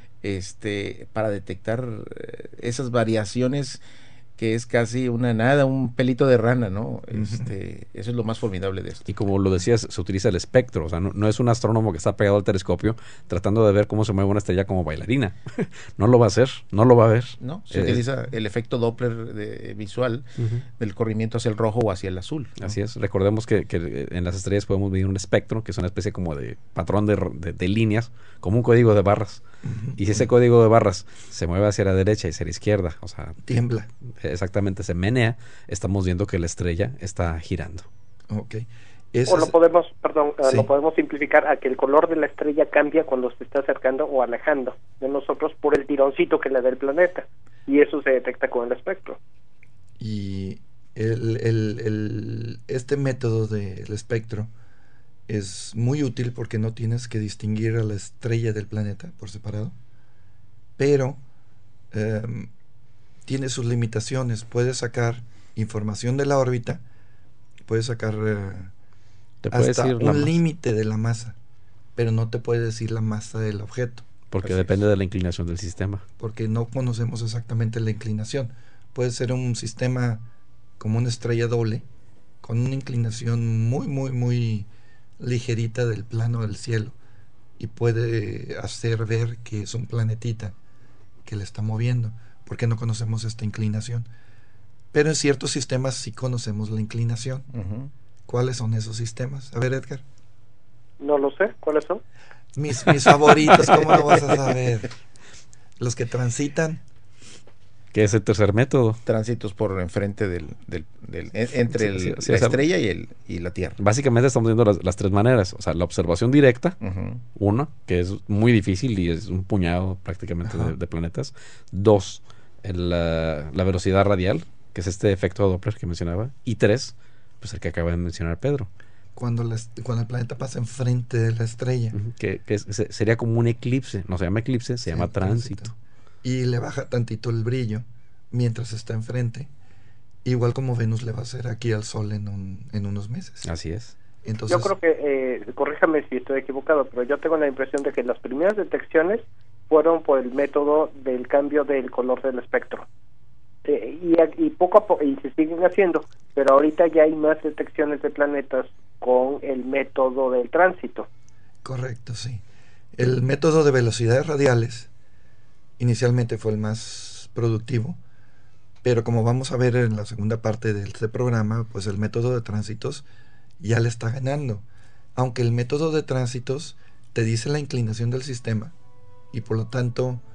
este, para detectar eh, esas variaciones que es casi una nada, un pelito de rana, ¿no? Este, uh-huh. Eso es lo más formidable de esto. Y como lo decías, se utiliza el espectro, o sea, no, no es un astrónomo que está pegado al telescopio tratando de ver cómo se mueve una estrella como bailarina. No lo va a hacer, no lo va a ver. No, se eh, utiliza el efecto Doppler de, visual uh-huh. del corrimiento hacia el rojo o hacia el azul, ¿no? Así es, recordemos que, que en las estrellas podemos medir un espectro, que es una especie como de patrón de, de, de líneas, como un código de barras. Uh-huh. Y si ese código de barras se mueve hacia la derecha y hacia la izquierda, o sea... tiembla. Exactamente, se menea, estamos viendo que la estrella está girando. Okay. O lo podemos, perdón, sí. lo podemos simplificar a que el color de la estrella cambia cuando se está acercando o alejando de nosotros por el tironcito que le da el planeta, y eso se detecta con el espectro. Y el, el, el, este método del espectro es muy útil porque no tienes que distinguir a la estrella del planeta por separado, pero eh, tiene sus limitaciones. Puedes sacar información de la órbita, puedes sacar eh, te puede hasta decir un límite de la masa, pero no te puede decir la masa del objeto. Porque Así depende es. de la inclinación del sistema. Porque no conocemos exactamente la inclinación. Puede ser un sistema como una estrella doble, con una inclinación muy, muy, muy ligerita del plano del cielo, y puede hacer ver que es un planetita que le está moviendo, porque no conocemos esta inclinación. Pero en ciertos sistemas sí conocemos la inclinación. Uh-huh. ¿Cuáles son esos sistemas? A ver, Edgar. No lo sé, ¿cuáles son? Mis, mis favoritos, ¿cómo lo vas a saber? Los que transitan. ¿Qué es el tercer método? Tránsitos por enfrente del, del, del entre el, sí, sí, la o sea, estrella y, el, y la Tierra. Básicamente estamos viendo las, las tres maneras. O sea, la observación directa, uh-huh. una, que es muy difícil y es un puñado prácticamente de, de planetas. Dos, el, la, la velocidad radial, que es este efecto Doppler que mencionaba. Y tres, pues el que acaba de mencionar Pedro. Cuando, la, cuando el planeta pasa enfrente de la estrella. Uh-huh. Que, que es, sería como un eclipse. No se llama eclipse, se sí, llama tránsito. tránsito. Y le baja tantito el brillo mientras está enfrente, igual como Venus le va a hacer aquí al Sol en, un, en unos meses. Así es. Entonces, yo creo que, eh, corríjame si estoy equivocado, pero yo tengo la impresión de que las primeras detecciones fueron por el método del cambio del color del espectro. Eh, y, y poco a poco, y se siguen haciendo, pero ahorita ya hay más detecciones de planetas con el método del tránsito. Correcto, sí. El método de velocidades radiales inicialmente fue el más productivo, pero como vamos a ver en la segunda parte de este programa, pues el método de tránsitos ya le está ganando, aunque el método de tránsitos te dice la inclinación del sistema y por lo tanto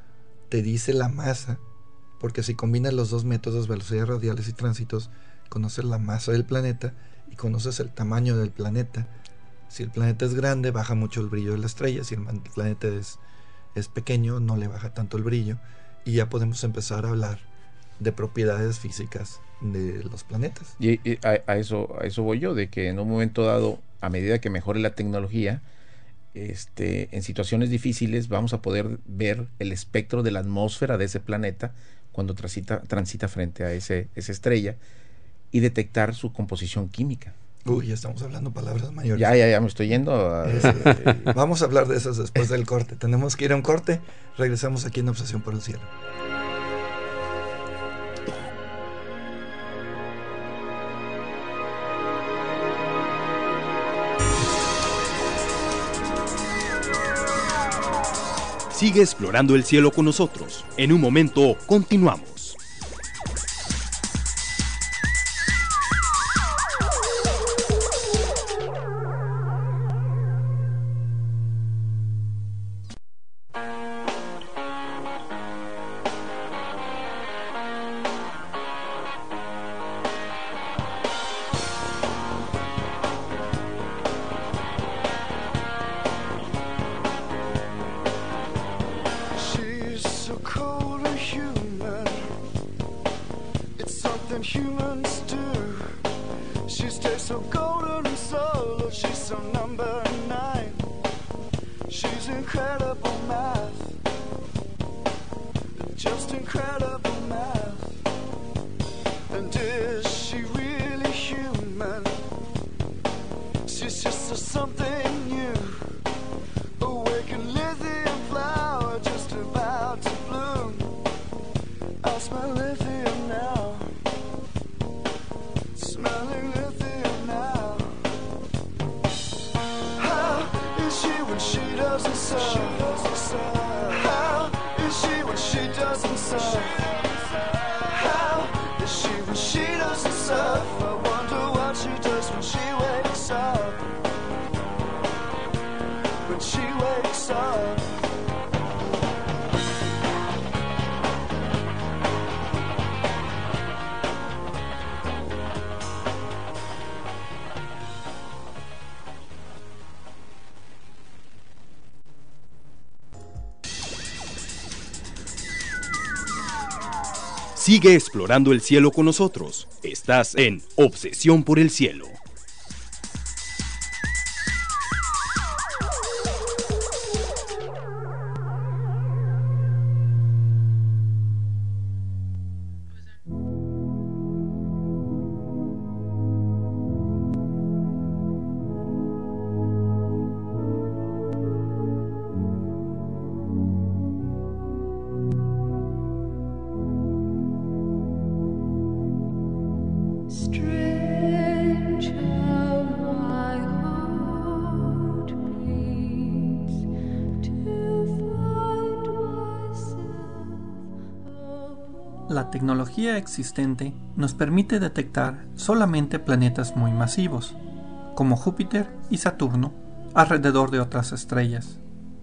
te dice la masa, porque si combinas los dos métodos, velocidades radiales y tránsitos, conoces la masa del planeta y conoces el tamaño del planeta. Si el planeta es grande, baja mucho el brillo de la estrella. Si el planeta es, es pequeño, no le baja tanto el brillo. Y ya podemos empezar a hablar de propiedades físicas de los planetas. Y, y a, a eso a eso voy yo, de que en un momento dado, a medida que mejore la tecnología, este, en situaciones difíciles vamos a poder ver el espectro de la atmósfera de ese planeta cuando transita, transita frente a ese, esa estrella, y detectar su composición química. Uy, ya estamos hablando palabras mayores. Ya, ya, ya me estoy yendo. A... Este, vamos a hablar de esas después del corte. Tenemos que ir a un corte. Regresamos aquí en Obsesión por el Cielo. Sigue explorando el cielo con nosotros. En un momento, continuamos. Sigue explorando el cielo con nosotros. Estás en Obsesión por el Cielo. La tecnología existente nos permite detectar solamente planetas muy masivos, como Júpiter y Saturno, alrededor de otras estrellas.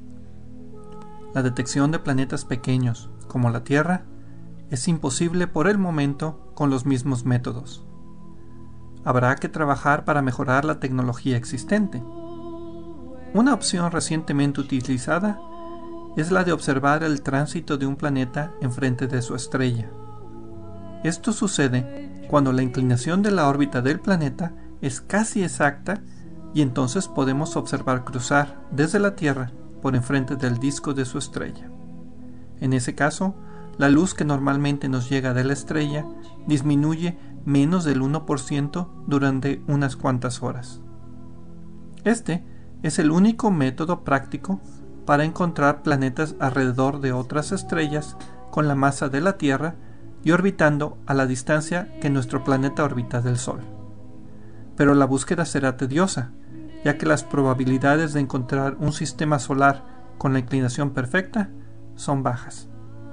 La detección de planetas pequeños, como la Tierra, es imposible por el momento con los mismos métodos. Habrá que trabajar para mejorar la tecnología existente. Una opción recientemente utilizada es la de observar el tránsito de un planeta enfrente de su estrella. Esto sucede cuando la inclinación de la órbita del planeta es casi exacta y entonces podemos observar cruzar desde la Tierra por enfrente del disco de su estrella. En ese caso, la luz que normalmente nos llega de la estrella disminuye menos del uno por ciento durante unas cuantas horas. Este es el único método práctico para encontrar planetas alrededor de otras estrellas con la masa de la Tierra y orbitando a la distancia que nuestro planeta orbita del Sol. Pero la búsqueda será tediosa, ya que las probabilidades de encontrar un sistema solar con la inclinación perfecta son bajas.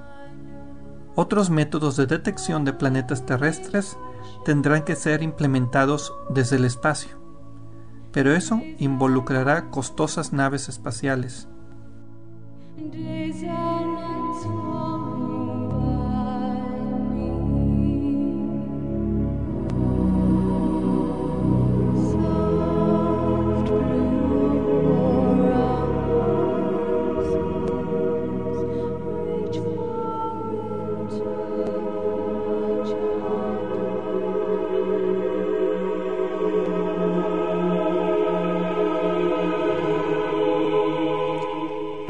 Otros métodos de detección de planetas terrestres tendrán que ser implementados desde el espacio, pero eso involucrará costosas naves espaciales. Days and nights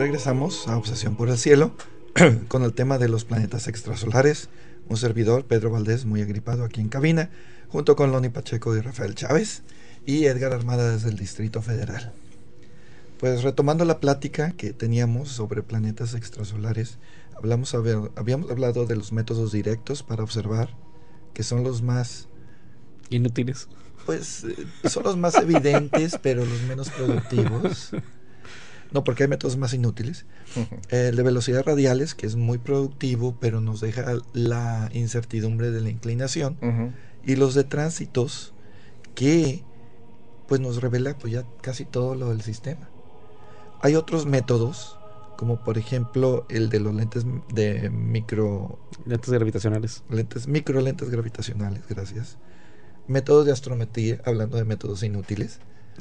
regresamos a Obsesión por el Cielo con el tema de los planetas extrasolares. Un servidor, Pedro Valdés, muy agripado aquí en cabina, junto con Loni Pacheco y Rafael Chávez, y Edgar Armada desde el Distrito Federal. Pues retomando la plática que teníamos sobre planetas extrasolares, hablamos a ver, habíamos hablado de los métodos directos para observar, que son los más... inútiles. Pues eh, son los más evidentes, pero los menos productivos. No, porque hay métodos más inútiles. El eh, de velocidades radiales, que es muy productivo, pero nos deja la incertidumbre de la inclinación. Uh-huh. Y los de tránsitos, que pues nos revela pues ya casi todo lo del sistema. Hay otros métodos, como por ejemplo el de los lentes de micro... Lentes gravitacionales. Lentes, micro lentes gravitacionales, gracias. Métodos de astrometría, hablando de métodos inútiles.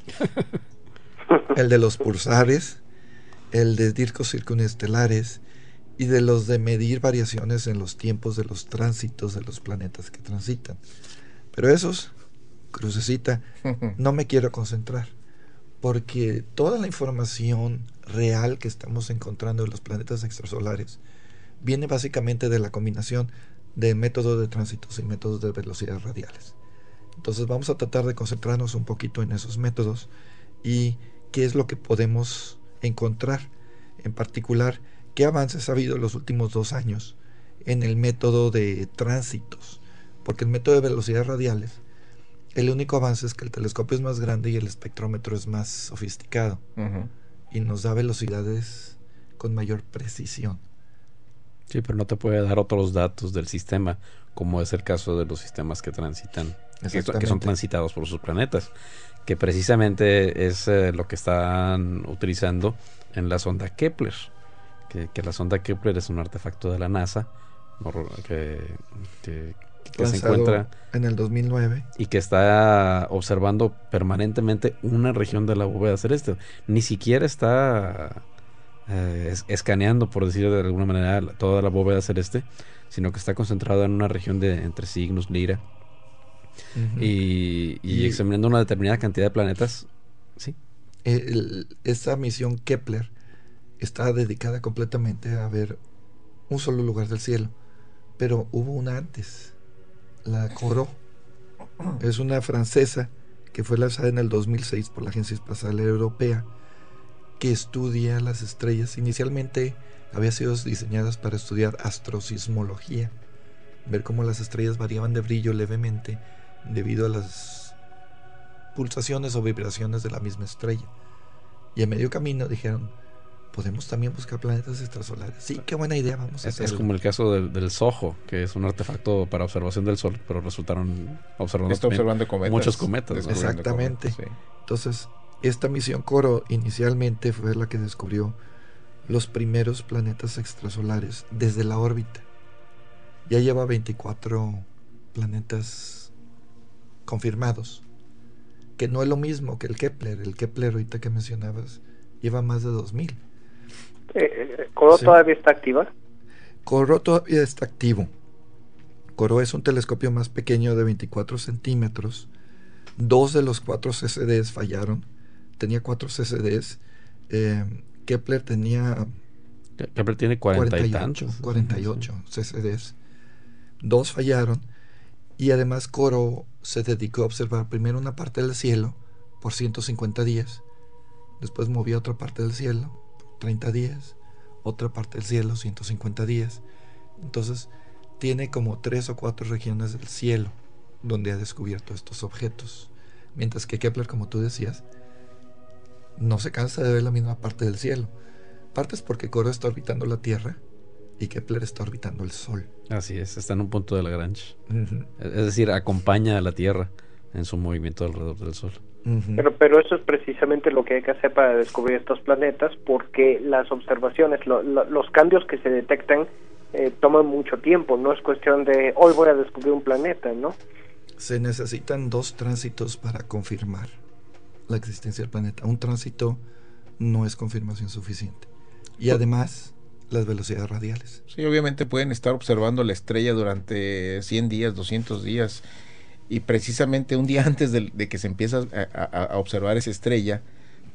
El de los pulsares, el de discos circunestelares y de los de medir variaciones en los tiempos de los tránsitos de los planetas que transitan. Pero esos, crucecita, no me quiero concentrar, porque toda la información real que estamos encontrando de los planetas extrasolares viene básicamente de la combinación de métodos de tránsitos y métodos de velocidades radiales. Entonces vamos a tratar de concentrarnos un poquito en esos métodos y qué es lo que podemos encontrar, en particular qué avances ha habido en los últimos dos años en el método de tránsitos, porque el método de velocidades radiales, el único avance es que el telescopio es más grande y el espectrómetro es más sofisticado, uh-huh. y nos da velocidades con mayor precisión. Sí, pero no te puede dar otros datos del sistema, como es el caso de los sistemas que transitan, que, que son transitados por sus planetas, que precisamente es eh, lo que están utilizando en la sonda Kepler, que, que la sonda Kepler es un artefacto de la NASA, que, que, que se encuentra en el dos mil nueve y que está observando permanentemente una región de la bóveda celeste. Ni siquiera está eh, es, escaneando, por decirlo de alguna manera, toda la bóveda celeste, sino que está concentrada en una región de entre Cygnus, Lyra, uh-huh. y, y, y examinando una determinada cantidad de planetas. Sí. El, esa misión Kepler está dedicada completamente a ver un solo lugar del cielo, pero hubo una antes, la Corot. Es una francesa que fue lanzada en el dos mil seis por la Agencia Espacial Europea, que estudia las estrellas. Inicialmente había sido diseñadas para estudiar astrosismología, ver cómo las estrellas variaban de brillo levemente debido a las pulsaciones o vibraciones de la misma estrella. Y a medio camino dijeron, podemos también buscar planetas extrasolares. Sí, qué buena idea, vamos a es, hacerlo. Es como el caso del, del SOHO, que es un artefacto para observación del Sol, pero resultaron observando, Está observando cometas, muchos cometas. Exactamente. Cometas, sí. Entonces, esta misión Corot inicialmente fue la que descubrió los primeros planetas extrasolares desde la órbita. Ya lleva veinticuatro planetas confirmados, que no es lo mismo que el Kepler. El Kepler, ahorita que mencionabas, lleva más de dos mil. Eh, ¿Corot sí. todavía está activa? Corot todavía está activo. Corot es un telescopio más pequeño de veinticuatro centímetros. Dos de los cuatro C C Ds fallaron. Tenía cuatro C C Ds. Eh, Kepler tenía Kepler tiene cuarenta y tantos, cuarenta y ocho C C Ds. Dos fallaron, y además Corot se dedicó a observar primero una parte del cielo por ciento cincuenta días, después movió otra parte del cielo por treinta días, otra parte del cielo ciento cincuenta días. Entonces tiene como tres o cuatro regiones del cielo donde ha descubierto estos objetos, mientras que Kepler, como tú decías, no se cansa de ver la misma parte del cielo. Parte es porque Corot está orbitando la Tierra y Kepler está orbitando el Sol. Así es, está en un punto de Lagrange. Uh-huh. Es decir, acompaña a la Tierra en su movimiento alrededor del Sol. Uh-huh. Pero, pero eso es precisamente lo que hay que hacer para descubrir estos planetas, porque las observaciones, lo, lo, los cambios que se detectan eh, toman mucho tiempo. No es cuestión de hoy voy a descubrir un planeta, ¿no? Se necesitan dos tránsitos para confirmar la existencia del planeta. Un tránsito no es confirmación suficiente. Y además, las velocidades radiales. Sí, obviamente pueden estar observando la estrella durante cien días, doscientos días, y precisamente un día antes de, de que se empieza a, a, a observar esa estrella,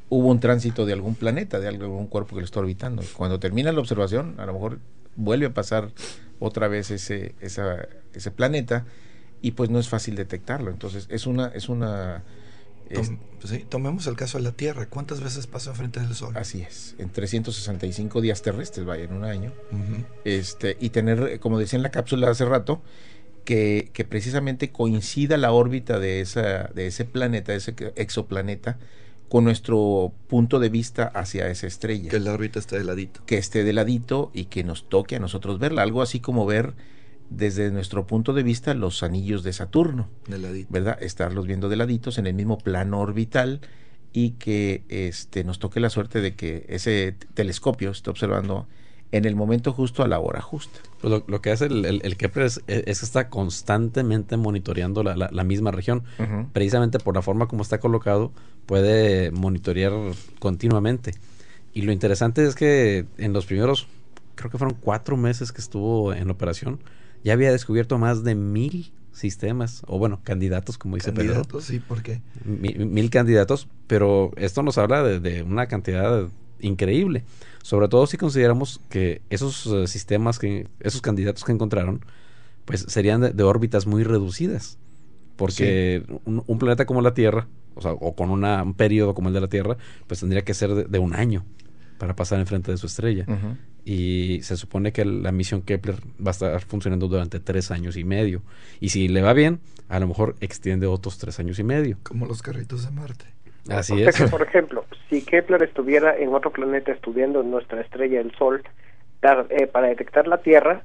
hubo un tránsito de algún planeta, de algún cuerpo que lo está orbitando. Cuando termina la observación, a lo mejor vuelve a pasar otra vez ese, esa, ese planeta y pues no es fácil detectarlo. Entonces es una... Es una es, Tom, sí, tomemos el caso de la Tierra. ¿Cuántas veces pasa frente del Sol? Así es, en trescientos sesenta y cinco días terrestres, vaya, en un año. Uh-huh. este Y tener, como decía en la cápsula hace rato, que, que precisamente coincida la órbita de, esa, de ese planeta, de ese exoplaneta, con nuestro punto de vista hacia esa estrella. Que la órbita esté de ladito. Que esté de ladito y que nos toque a nosotros verla. Algo así como ver desde nuestro punto de vista los anillos de Saturno. De ladito. ¿Verdad? Estarlos viendo de laditos en el mismo plano orbital y que este, nos toque la suerte de que ese telescopio esté observando en el momento justo a la hora justa. Pues lo, lo que hace el, el, el Kepler es, es que está constantemente monitoreando la, la, la misma región. Uh-huh. Precisamente por la forma como está colocado, puede monitorear continuamente. Y lo interesante es que en los primeros, creo que fueron cuatro meses que estuvo en operación, ya había descubierto más de mil sistemas, o bueno, candidatos, como dice Pedro. Candidatos, sí, ¿por qué? Mil, mil candidatos, pero esto nos habla de, de una cantidad increíble. Sobre todo si consideramos que esos uh, sistemas, que esos candidatos que encontraron, pues serían de, de órbitas muy reducidas. Porque sí. un, un planeta como la Tierra, o sea, o con una, un periodo como el de la Tierra, pues tendría que ser de, de un año para pasar enfrente de su estrella. Uh-huh. Y se supone que la misión Kepler va a estar funcionando durante tres años y medio. Y si le va bien, a lo mejor extiende otros tres años y medio. Como los carritos de Marte. Así o sea es. Que, por ejemplo, si Kepler estuviera en otro planeta estudiando nuestra estrella, el Sol, tar, eh, para detectar la Tierra,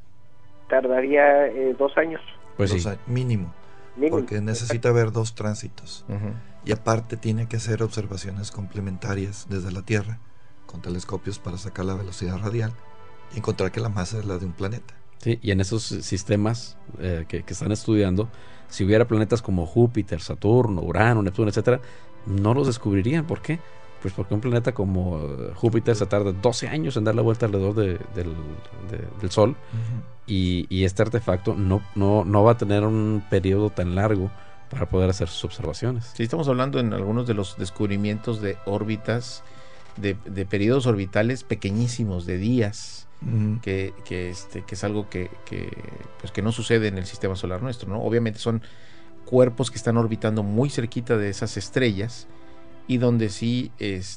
tardaría eh, dos años. Pues dos sí. años, mínimo, mínimo. Porque necesita ver dos tránsitos. Uh-huh. Y aparte tiene que hacer observaciones complementarias desde la Tierra, con telescopios para sacar la velocidad radial y encontrar que la masa es la de un planeta. Sí, y en esos sistemas eh, que, que están estudiando, si hubiera planetas como Júpiter, Saturno, Urano, Neptuno, etcétera, no los descubrirían. ¿Por qué? Pues porque un planeta como Júpiter se tarda doce años en dar la vuelta alrededor de, del, de, del Sol. Uh-huh. y, y este artefacto no, no, no va a tener un periodo tan largo para poder hacer sus observaciones. Sí, estamos hablando en algunos de los descubrimientos de órbitas, de, de periodos orbitales pequeñísimos, de días, uh-huh. que, que, este, que es algo que, que, pues que no sucede en el sistema solar nuestro, ¿no? Obviamente son cuerpos que están orbitando muy cerquita de esas estrellas y donde sí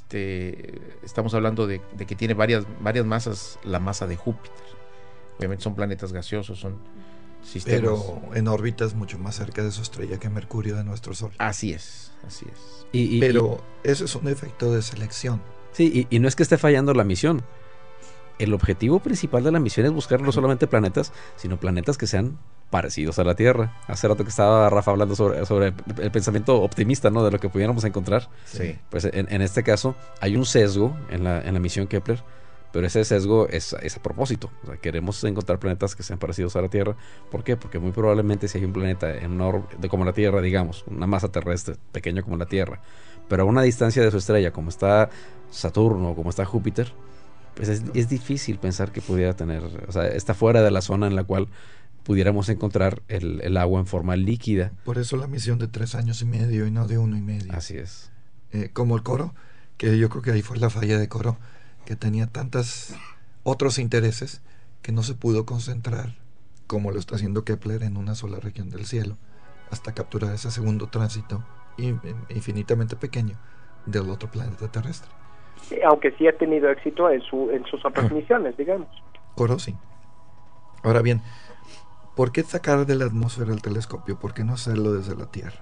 este, estamos hablando de, de que tiene varias, varias masas, la masa de Júpiter. Obviamente son planetas gaseosos, son sistemas. Pero en órbitas mucho más cerca de su estrella que Mercurio de nuestro Sol. Así es, así es. Y, y, Pero y, eso es un efecto de selección. Sí, y, y no es que esté fallando la misión. El objetivo principal de la misión es buscar no solamente planetas, sino planetas que sean parecidos a la Tierra. Hace rato que estaba Rafa hablando sobre, sobre el pensamiento optimista, ¿no? De lo que pudiéramos encontrar. Sí. Pues en, en este caso hay un sesgo en la, en la misión Kepler, pero ese sesgo es, es a propósito. O sea, queremos encontrar planetas que sean parecidos a la Tierra. ¿Por qué? Porque muy probablemente si hay un planeta en una órbita como la Tierra, digamos, una masa terrestre pequeño como la Tierra, pero a una distancia de su estrella, como está Saturno o como está Júpiter, pues es, es difícil pensar que pudiera tener, o sea, está fuera de la zona en la cual pudiéramos encontrar el, el agua en forma líquida. Por eso la misión de tres años y medio y no de uno y medio. Así es. Eh, como el Coro, que yo creo que ahí fue la falla de Coro, que tenía tantos otros intereses que no se pudo concentrar, como lo está haciendo Kepler, en una sola región del cielo, hasta capturar ese segundo tránsito infinitamente pequeño del otro planeta terrestre. Aunque sí ha tenido éxito en, su, en sus otras misiones, digamos. Coro sí. Ahora bien, ¿por qué sacar de la atmósfera el telescopio? ¿Por qué no hacerlo desde la Tierra?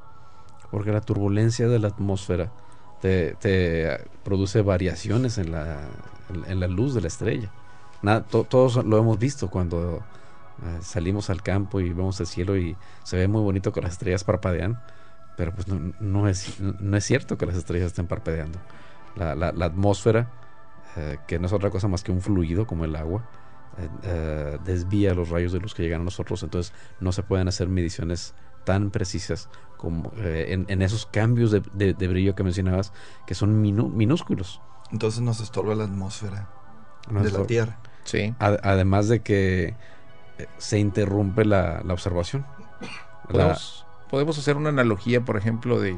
Porque la turbulencia de la atmósfera te, te produce variaciones en la, en la luz de la estrella. Nada, to, todos lo hemos visto cuando eh, salimos al campo y vemos el cielo y se ve muy bonito que las estrellas parpadean, pero pues no, no, es, no es cierto que las estrellas estén parpadeando. La, la, la atmósfera, eh, que no es otra cosa más que un fluido como el agua, eh, eh, desvía los rayos de luz que llegan a nosotros, entonces no se pueden hacer mediciones tan precisas como eh, en, en esos cambios de, de, de brillo que mencionabas, que son minu, minúsculos. Entonces nos estorba la atmósfera nos de estorba. la Tierra. Sí. Ad, además de que eh, se interrumpe la, la observación. ¿Podemos, la... podemos hacer una analogía, por ejemplo, de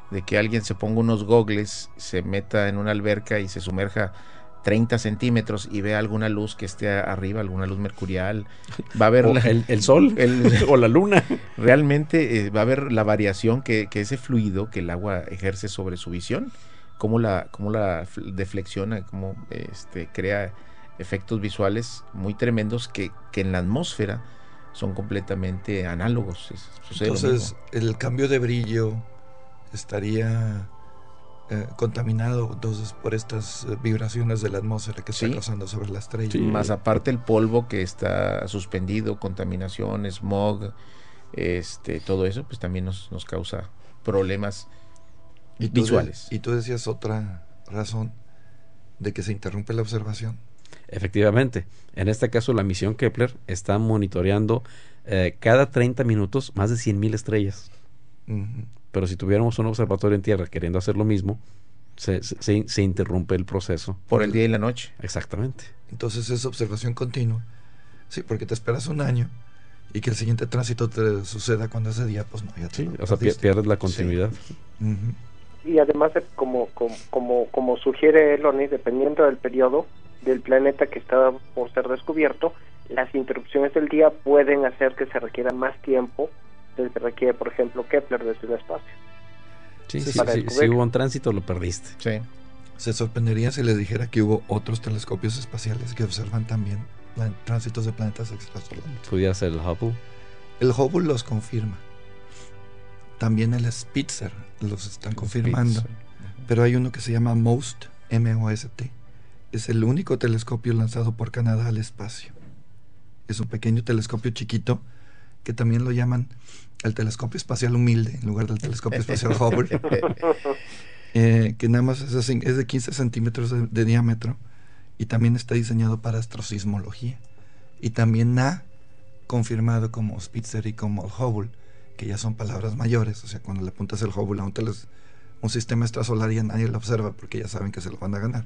de que alguien se ponga unos gogles, se meta en una alberca y se sumerja treinta centímetros y vea alguna luz que esté arriba, alguna luz mercurial, va a haber o la, el, el sol el, o la luna. Realmente eh, va a haber la variación que, que ese fluido que el agua ejerce sobre su visión, cómo la, cómo la deflexiona, cómo este, crea efectos visuales muy tremendos que, que en la atmósfera son completamente análogos. Es, Entonces el cambio de brillo estaría Eh, contaminado entonces por estas eh, vibraciones de la atmósfera que está sí. causando sobre la estrella. Sí, más aparte el polvo que está suspendido, contaminación, smog, este, todo eso, pues también nos, nos causa problemas ¿Y visuales. De, y tú decías otra razón de que se interrumpe la observación. Efectivamente, en este caso la misión Kepler está monitoreando eh, cada treinta minutos más de cien mil estrellas. Uh-huh. Pero si tuviéramos un observatorio en tierra queriendo hacer lo mismo, se, se, se interrumpe el proceso. Por el día y la noche. Exactamente. Entonces es observación continua. Sí, porque te esperas un año y que el siguiente tránsito te suceda cuando ese día, pues no, ya te sí, o sea, pierdes la continuidad. Sí. Uh-huh. Y además, como, como, como, como sugiere Eloni, dependiendo del periodo del planeta que está por ser descubierto, las interrupciones del día pueden hacer que se requiera más tiempo del que requiere, por ejemplo, Kepler desde el espacio. Sí, sí, sí, si hubo un tránsito lo perdiste. Sí. Se sorprendería si le dijera que hubo otros telescopios espaciales que observan también plan- tránsitos de planetas extrasolares. ¿Pudiera ser el Hubble? El Hubble los confirma. También el Spitzer los están el confirmando. Uh-huh. Pero hay uno que se llama MOST, M O S T. Es el único telescopio lanzado por Canadá al espacio. Es un pequeño telescopio chiquito que también lo llaman el telescopio espacial humilde en lugar del telescopio espacial Hubble, eh, que nada más es, así, es de quince centímetros de, de diámetro y también está diseñado para astrosismología y también ha confirmado como Spitzer y como el Hubble, que ya son palabras mayores, o sea, cuando le apuntas el Hubble a un, teles, un sistema extrasolar ya nadie lo observa porque ya saben que se lo van a ganar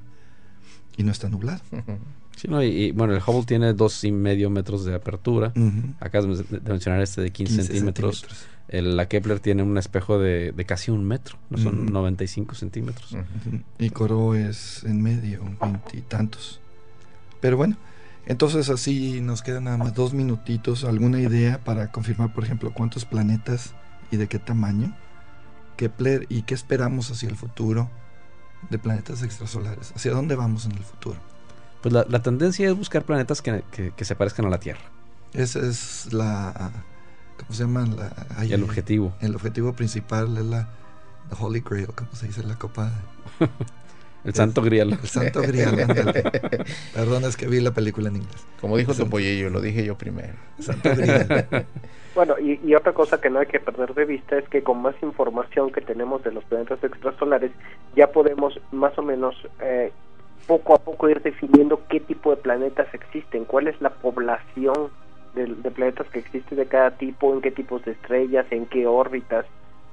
y no está nublado. Sí, no, y, y bueno, el Hubble tiene dos y medio metros de apertura. Uh-huh. Acabas de, de mencionar este de quince, quince centímetros. centímetros. El, la Kepler tiene un espejo de, de casi un metro, no son uh-huh. noventa y cinco centímetros. Uh-huh. Y Corot es en medio, veintitantos. Pero bueno, entonces así nos quedan nada más dos minutitos. ¿Alguna idea para confirmar, por ejemplo, cuántos planetas y de qué tamaño? Kepler, ¿y qué esperamos hacia el futuro de planetas extrasolares? ¿Hacia dónde vamos en el futuro? Pues la, la tendencia es buscar planetas que, que, que se parezcan a la Tierra. Esa es la... ¿Cómo se llama? La, ay, el objetivo. El objetivo principal es la the Holy Grail, ¿cómo se dice? La copa... De, el es, Santo Grial. El Santo Grial, ándale. Perdón, es que vi la película en inglés. Como dijo tu pollillo, lo dije yo primero. Santo Grial. Bueno, y, y otra cosa que no hay que perder de vista es que con más información que tenemos de los planetas extrasolares, ya podemos más o menos... Eh, poco a poco ir definiendo qué tipo de planetas existen, cuál es la población de, de planetas que existe de cada tipo, en qué tipos de estrellas, en qué órbitas.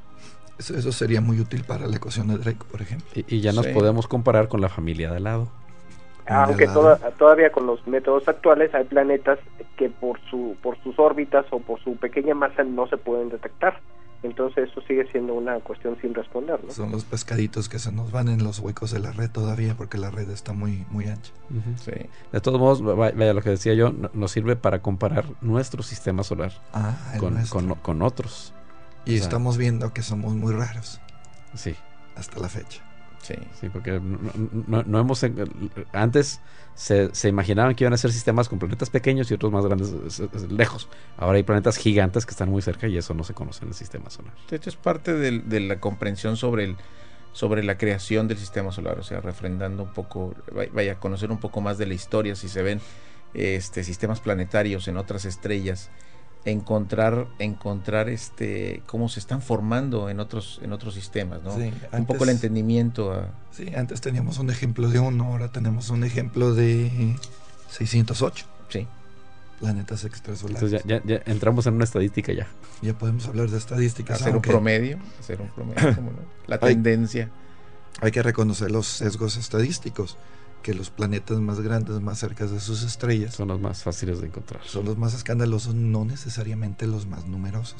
Eso, eso sería muy útil para la ecuación de Drake, por ejemplo. Y, y ya nos sí. podemos comparar con la familia de al lado. Aunque toda, todavía con los métodos actuales hay planetas que por su por sus órbitas o por su pequeña masa no se pueden detectar. Entonces eso sigue siendo una cuestión sin responder, ¿no? Son los pescaditos que se nos van en los huecos de la red todavía porque la red está muy muy ancha. Uh-huh. Sí. De todos modos, vaya, lo que decía yo, nos sirve para comparar nuestro sistema solar ah, con, con, con otros. Y o sea, estamos viendo que somos muy raros. Sí. Hasta la fecha. Sí, sí, porque no, no, no hemos... Antes se, se imaginaban que iban a ser sistemas con planetas pequeños y otros más grandes lejos. Ahora hay planetas gigantes que están muy cerca y eso no se conoce en el sistema solar. Esto es parte de, de la comprensión sobre el sobre la creación del sistema solar, o sea, refrendando un poco, vaya a conocer un poco más de la historia, si se ven este sistemas planetarios en otras estrellas, encontrar encontrar este cómo se están formando en otros en otros sistemas, ¿no? Sí, antes, un poco el entendimiento a... sí, antes teníamos un ejemplo de uno, ahora tenemos un ejemplo de seiscientos ocho. Sí. Planetas extrasolares. Entonces ya, ya, ya entramos en una estadística ya. Ya podemos hablar de estadísticas. Hacer aunque... un promedio, hacer un promedio, ¿cómo no? La tendencia. Hay, hay que reconocer los sesgos estadísticos, que los planetas más grandes, más cerca de sus estrellas, son los más fáciles de encontrar. Son los más escandalosos, no necesariamente los más numerosos.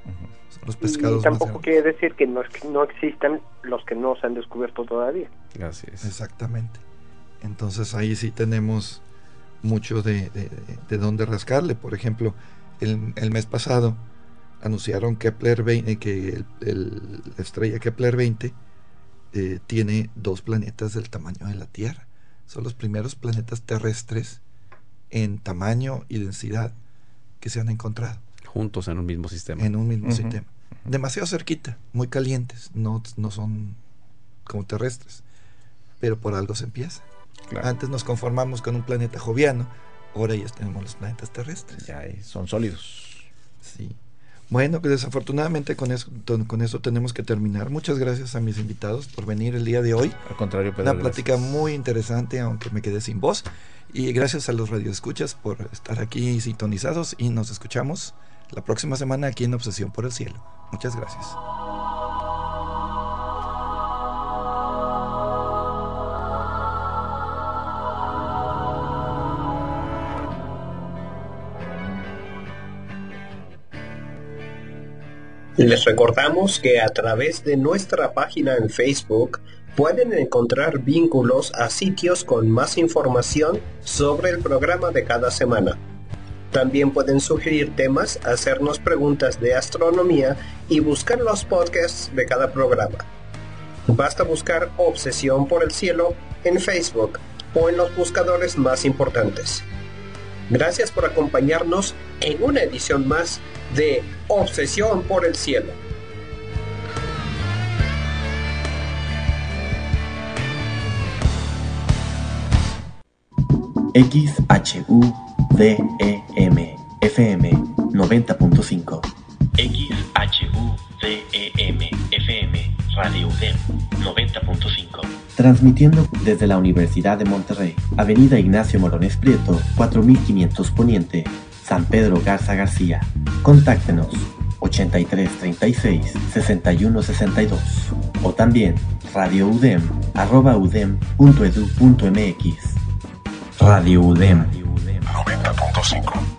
Son los pescados y tampoco más quiere decir que no, que no existan los que no se han descubierto todavía. Así es. Exactamente. Entonces ahí sí tenemos mucho de, de, de dónde rascarle. Por ejemplo, el, el mes pasado anunciaron Kepler veinte, que el, el, la estrella Kepler veinte eh, tiene dos planetas del tamaño de la Tierra. Son los primeros planetas terrestres en tamaño y densidad que se han encontrado. Juntos en un mismo sistema. En un mismo Uh-huh. sistema. Demasiado cerquita, muy calientes, no, no son como terrestres, pero por algo se empieza. Claro. Antes nos conformamos con un planeta joviano, ahora ya tenemos los planetas terrestres. Ya eh, son sólidos. Sí. Bueno, que desafortunadamente con eso, con eso tenemos que terminar. Muchas gracias a mis invitados por venir el día de hoy. Al contrario, Pedro, Una plática gracias. muy interesante, aunque me quedé sin voz. Y gracias a los radioescuchas por estar aquí sintonizados, y nos escuchamos la próxima semana aquí en Obsesión por el Cielo. Muchas gracias. Les recordamos que a través de nuestra página en Facebook pueden encontrar vínculos a sitios con más información sobre el programa de cada semana. También pueden sugerir temas, hacernos preguntas de astronomía y buscar los podcasts de cada programa. Basta buscar Obsesión por el Cielo en Facebook o en los buscadores más importantes. Gracias por acompañarnos en una edición más de Obsesión por el Cielo. X H U D E M F M noventa punto cinco. X H U D E M F M Radio U D E M noventa punto cinco. Transmitiendo desde la Universidad de Monterrey, Avenida Ignacio Morones Prieto, cuatro mil quinientos Poniente, San Pedro Garza García. Contáctenos ochenta y tres treinta y seis sesenta y uno sesenta y dos o también radioudem arroba udem punto edu punto mx. Radio U D E M noventa punto cinco.